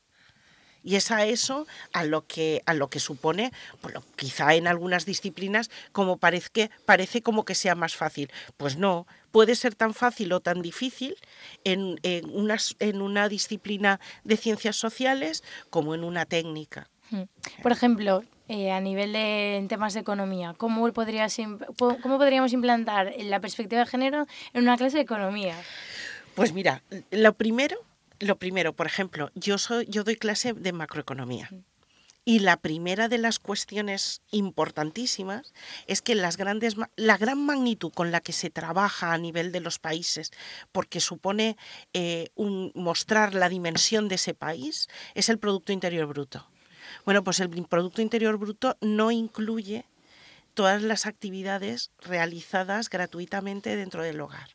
Y es a eso a lo que, a lo que supone, bueno, quizá en algunas disciplinas como parece, parece como que sea más fácil. Pues no, puede ser tan fácil o tan difícil en, en, una, en una disciplina de ciencias sociales como en una técnica. Por ejemplo, eh, a nivel de en temas de economía, ¿cómo, podrías, ¿cómo podríamos implantar la perspectiva de género en una clase de economía? Pues mira, lo primero, lo primero, por ejemplo, yo soy, yo doy clase de macroeconomía. Y la primera de las cuestiones importantísimas es que las grandes, la gran magnitud con la que se trabaja a nivel de los países, porque supone eh, un, mostrar la dimensión de ese país, es el Producto Interior Bruto. Bueno, pues el Producto Interior Bruto no incluye todas las actividades realizadas gratuitamente dentro del hogar.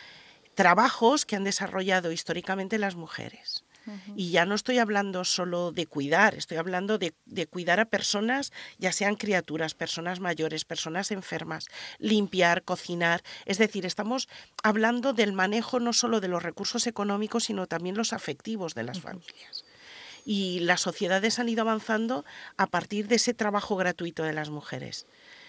Trabajos que han desarrollado históricamente las mujeres. Uh-huh. Y ya no estoy hablando solo de cuidar, estoy hablando de, de cuidar a personas, ya sean criaturas, personas mayores, personas enfermas, limpiar, cocinar. Es decir, estamos hablando del manejo no solo de los recursos económicos, sino también los afectivos de las uh-huh. familias. Y las sociedades han ido avanzando a partir de ese trabajo gratuito de las mujeres.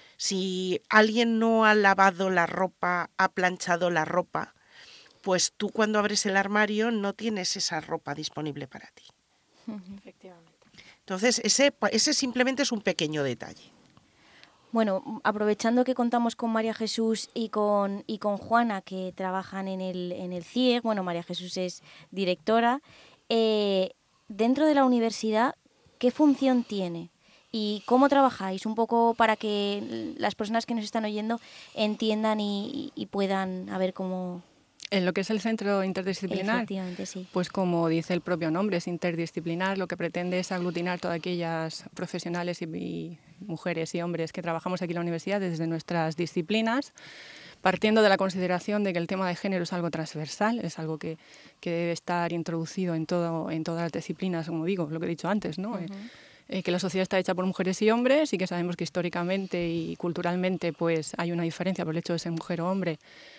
Si alguien no ha lavado la ropa, ha planchado la ropa, pues tú cuando abres el armario no tienes esa ropa disponible para ti. Efectivamente. Entonces, ese, ese simplemente es un pequeño detalle. Bueno, aprovechando que contamos con María Jesús y con, y con Juana, que trabajan en el, en el C I E, bueno, María Jesús es directora, eh, dentro de la universidad, ¿qué función tiene? ¿Y cómo trabajáis? Un poco para que las personas que nos están oyendo entiendan y, y puedan a ver cómo... En lo que es el centro interdisciplinar, efectivamente, sí. Pues como dice el propio nombre, es interdisciplinar, lo que pretende es aglutinar todas aquellas profesionales y, y mujeres y hombres que trabajamos aquí en la universidad desde nuestras disciplinas, partiendo de la consideración de que el tema de género es algo transversal, es algo que, que debe estar introducido en, todo, en todas las disciplinas, como digo, lo que he dicho antes, ¿no? Uh-huh. Eh, que la sociedad está hecha por mujeres y hombres y que sabemos que históricamente y culturalmente pues hay una diferencia por el hecho de ser mujer o hombre.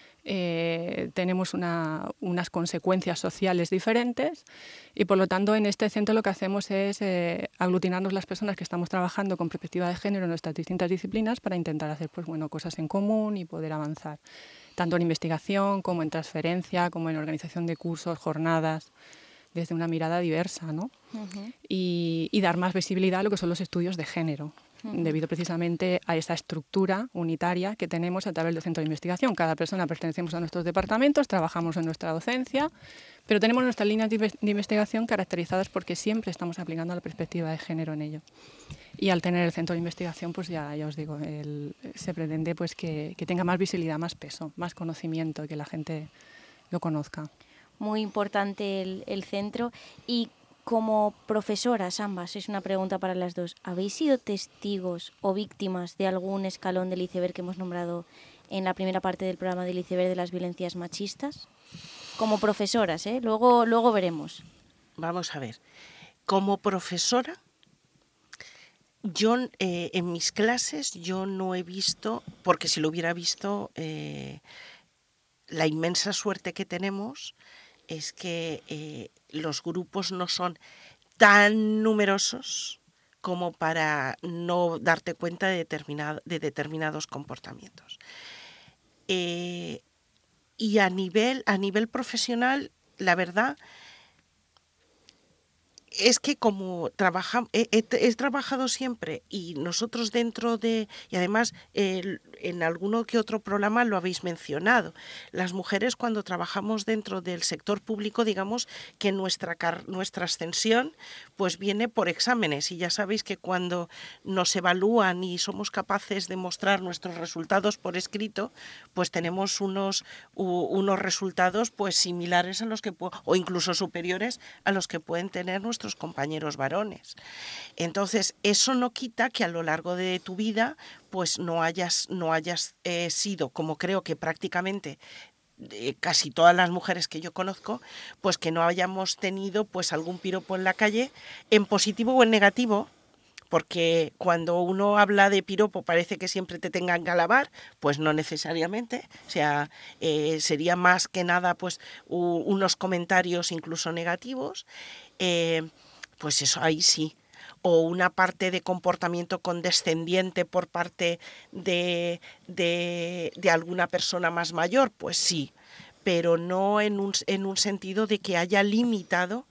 Eh, tenemos una, unas consecuencias sociales diferentes y por lo tanto en este centro lo que hacemos es eh, aglutinarnos las personas que estamos trabajando con perspectiva de género en nuestras distintas disciplinas para intentar hacer pues, bueno, cosas en común y poder avanzar tanto en investigación como en transferencia, como en organización de cursos, jornadas, desde una mirada diversa, ¿no? Ujú. y, y dar más visibilidad a lo que son los estudios de género, Ujú. debido precisamente a esa estructura unitaria que tenemos a través del centro de investigación. Cada persona pertenecemos a nuestros departamentos, trabajamos en nuestra docencia, pero tenemos nuestras líneas de inves- de investigación caracterizadas porque siempre estamos aplicando la perspectiva de género en ello. Y al tener el centro de investigación, pues ya, ya os digo, el- se pretende pues que, que tenga más visibilidad, más peso, más conocimiento, que la gente lo conozca. Muy importante el, el centro. Y como profesoras ambas, es una pregunta para las dos, ¿habéis sido testigos o víctimas de algún escalón del iceberg que hemos nombrado en la primera parte del programa del iceberg de las violencias machistas? Como profesoras, ¿eh? Luego, luego veremos. Vamos a ver. Como profesora, yo eh, en mis clases yo no he visto, porque si lo hubiera visto, eh, la inmensa suerte que tenemos es que eh, los grupos no son tan numerosos como para no darte cuenta de, determinado, de determinados comportamientos. Eh, y a nivel, a nivel profesional, la verdad es que como trabaja, he, he, he trabajado siempre y nosotros dentro de, y además eh, en alguno que otro programa lo habéis mencionado, las mujeres cuando trabajamos dentro del sector público, digamos que nuestra, nuestra ascensión pues viene por exámenes, y ya sabéis que cuando nos evalúan y somos capaces de mostrar nuestros resultados por escrito, pues tenemos unos, u, unos resultados pues similares a los que o incluso superiores a los que pueden tener nuestros compañeros varones. Entonces, eso no quita que a lo largo de tu vida pues no hayas, no hayas eh, sido, como creo que prácticamente eh, casi todas las mujeres que yo conozco, pues que no hayamos tenido pues algún piropo en la calle, en positivo o en negativo, porque cuando uno habla de piropo parece que siempre te tengan que alabar, pues no necesariamente, o sea, eh, sería más que nada pues u, unos comentarios incluso negativos, eh, pues eso ahí sí, o una parte de comportamiento condescendiente por parte de, de, de alguna persona más mayor, pues sí, pero no en un, en un sentido de que haya limitado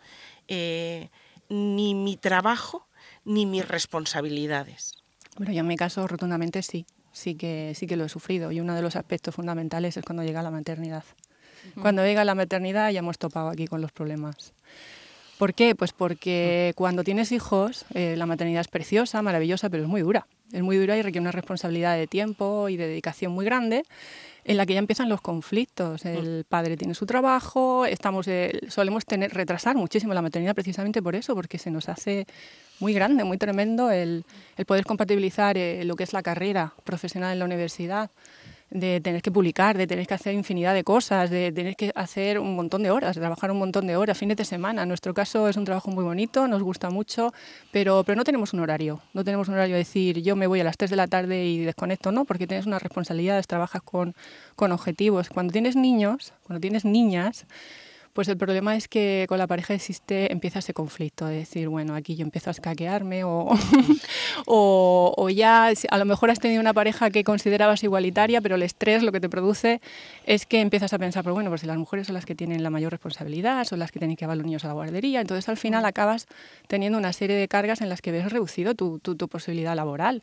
eh, ni mi trabajo ni mis responsabilidades. Bueno, yo en mi caso rotundamente sí, sí que, sí que lo he sufrido, y uno de los aspectos fundamentales es cuando llega la maternidad. Uh-huh. Cuando llega la maternidad ya hemos topado aquí con los problemas. ¿Por qué? Pues porque cuando tienes hijos, eh, la maternidad es preciosa, maravillosa, pero es muy dura. Es muy dura y requiere una responsabilidad de tiempo y de dedicación muy grande, en la que ya empiezan los conflictos. El padre tiene su trabajo, estamos eh, solemos tener retrasar muchísimo la maternidad precisamente por eso, porque se nos hace muy grande, muy tremendo el, el poder compatibilizar eh, lo que es la carrera profesional en la universidad, de tener que publicar, de tener que hacer infinidad de cosas, de tener que hacer un montón de horas, de trabajar un montón de horas, fines de semana. En nuestro caso es un trabajo muy bonito, nos gusta mucho, pero, pero no tenemos un horario. No tenemos un horario de decir yo me voy a las tres de la tarde y desconecto, no, porque tienes unas responsabilidades, trabajas con, con objetivos. Cuando tienes niños, cuando tienes niñas, pues el problema es que con la pareja existe, empieza ese conflicto de decir, bueno, aquí yo empiezo a escaquearme o, o, o ya a lo mejor has tenido una pareja que considerabas igualitaria, pero el estrés lo que te produce es que empiezas a pensar, pues bueno, pues si las mujeres son las que tienen la mayor responsabilidad, son las que tienen que llevar a los niños a la guardería, entonces al final acabas teniendo una serie de cargas en las que ves reducido tu, tu, tu posibilidad laboral.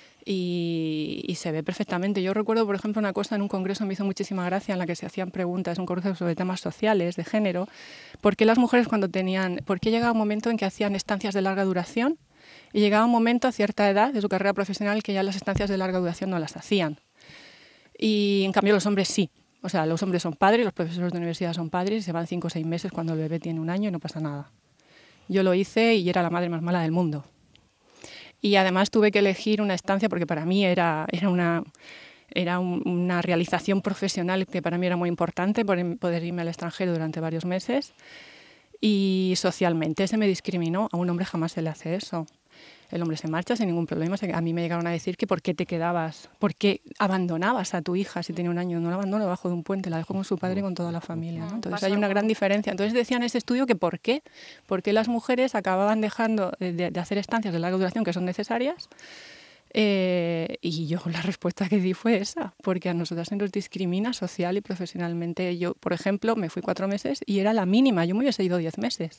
Y, y se ve perfectamente. Yo recuerdo, por ejemplo, una cosa en un congreso me hizo muchísima gracia, en la que se hacían preguntas, un congreso sobre temas sociales, de género, ¿por qué las mujeres cuando tenían, por qué llegaba un momento en que hacían estancias de larga duración y llegaba un momento a cierta edad de su carrera profesional que ya las estancias de larga duración no las hacían? Y en cambio los hombres sí. O sea, los hombres son padres, los profesores de universidad son padres y se van cinco o seis meses cuando el bebé tiene un año y no pasa nada. Yo lo hice y era la madre más mala del mundo. Y además tuve que elegir una estancia porque para mí era, era, una, era un, una realización profesional que para mí era muy importante, poder irme al extranjero durante varios meses. Y socialmente se me discriminó. A un hombre jamás se le hace eso. El hombre se marcha sin ningún problema. A mí me llegaron a decir que por qué te quedabas, por qué abandonabas a tu hija si tenía un año. No la abandono debajo de un puente, la dejo con su padre y con toda la familia, ¿no? Entonces hay una gran diferencia. Entonces decían en ese estudio que por qué, por qué las mujeres acababan dejando de, de hacer estancias de larga duración que son necesarias Eh, y yo la respuesta que di fue esa, porque a nosotras se nos discrimina social y profesionalmente. Yo, por ejemplo, me fui cuatro meses y era la mínima, yo me hubiese ido diez meses.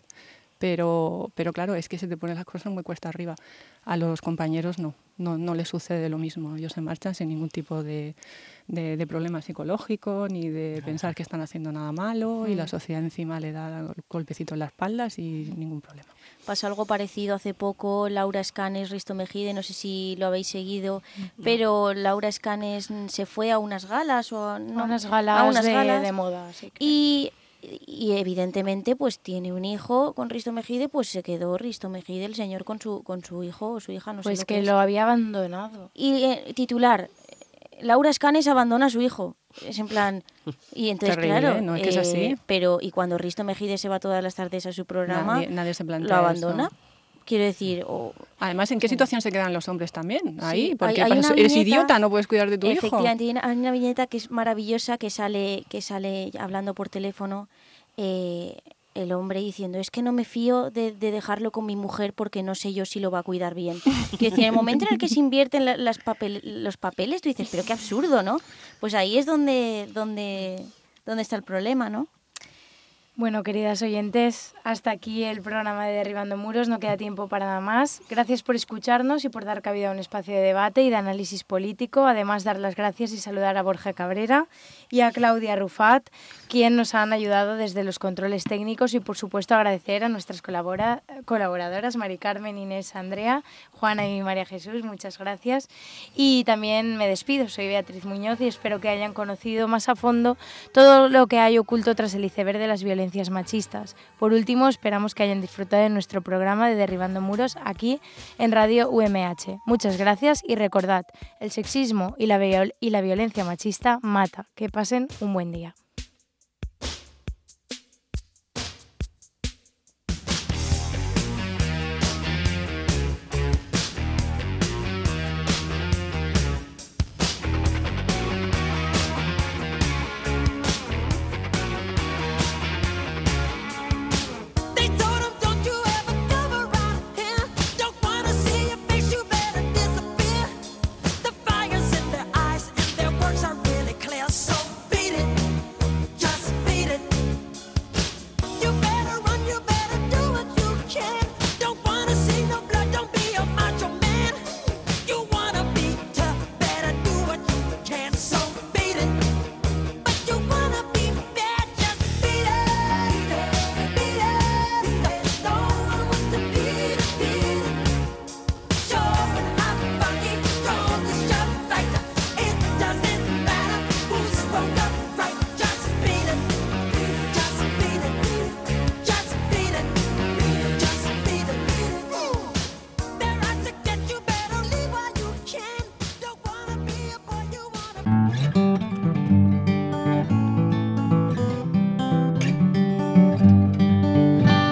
Pero, pero claro, es que se te ponen las cosas muy cuesta arriba. A los compañeros no, no, no les sucede lo mismo. Ellos se marchan sin ningún tipo de, de, de problema psicológico, ni de pensar que están haciendo nada malo, y la sociedad encima le da el golpecito en la espalda y ningún problema. Pasó algo parecido hace poco, Laura Escanes, Risto Mejide, no sé si lo habéis seguido, no. pero Laura Escanes se fue a unas galas o a, no, a unas galas, a unas de, galas de moda. Sí que... Y... Y evidentemente pues tiene un hijo con Risto Mejide, pues se quedó Risto Mejide, el señor, con su con su hijo o su hija, no pues sé. Pues que, que lo había abandonado. Y eh, titular, Laura Escanes abandona a su hijo. Es en plan... Y entonces, terrible, claro, ¿no? Es que eh, es así. Pero y cuando Risto Mejide se va todas las tardes a su programa, nadie, nadie se plantea lo abandona. Eso. Quiero decir... O, Además, ¿en qué situación se quedan los hombres también? Ahí, sí, porque hay, hay eres viñeta, idiota, no puedes cuidar de tu hijo. Efectivamente, hay una viñeta que es maravillosa, que sale, que sale hablando por teléfono, eh, el hombre diciendo, es que no me fío de, de dejarlo con mi mujer porque no sé yo si lo va a cuidar bien. Quiero decir, en el momento en el que se invierten la, las papel, los papeles, tú dices, pero qué absurdo, ¿no? Pues ahí es donde, donde, donde está el problema, ¿no? Bueno, queridas oyentes, hasta aquí el programa de Derribando Muros, no queda tiempo para nada más. Gracias por escucharnos y por dar cabida a un espacio de debate y de análisis político. Además, dar las gracias y saludar a Borja Cabrera y a Claudia Rufat, quien nos han ayudado desde los controles técnicos, y por supuesto agradecer a nuestras colabora- colaboradoras, Mari Carmen, Inés, Andrea, Juana y María Jesús, muchas gracias. Y también me despido, soy Beatriz Muñoz y espero que hayan conocido más a fondo todo lo que hay oculto tras el iceberg de las violencias machistas. Por último, esperamos que hayan disfrutado de nuestro programa de Derribando Muros aquí en Radio U M H. Muchas gracias y recordad, el sexismo y la, viol- y la violencia machista mata. Que pasen un buen día.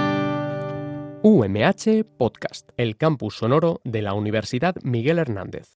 U M H Podcast, el campus sonoro de la Universidad Miguel Hernández.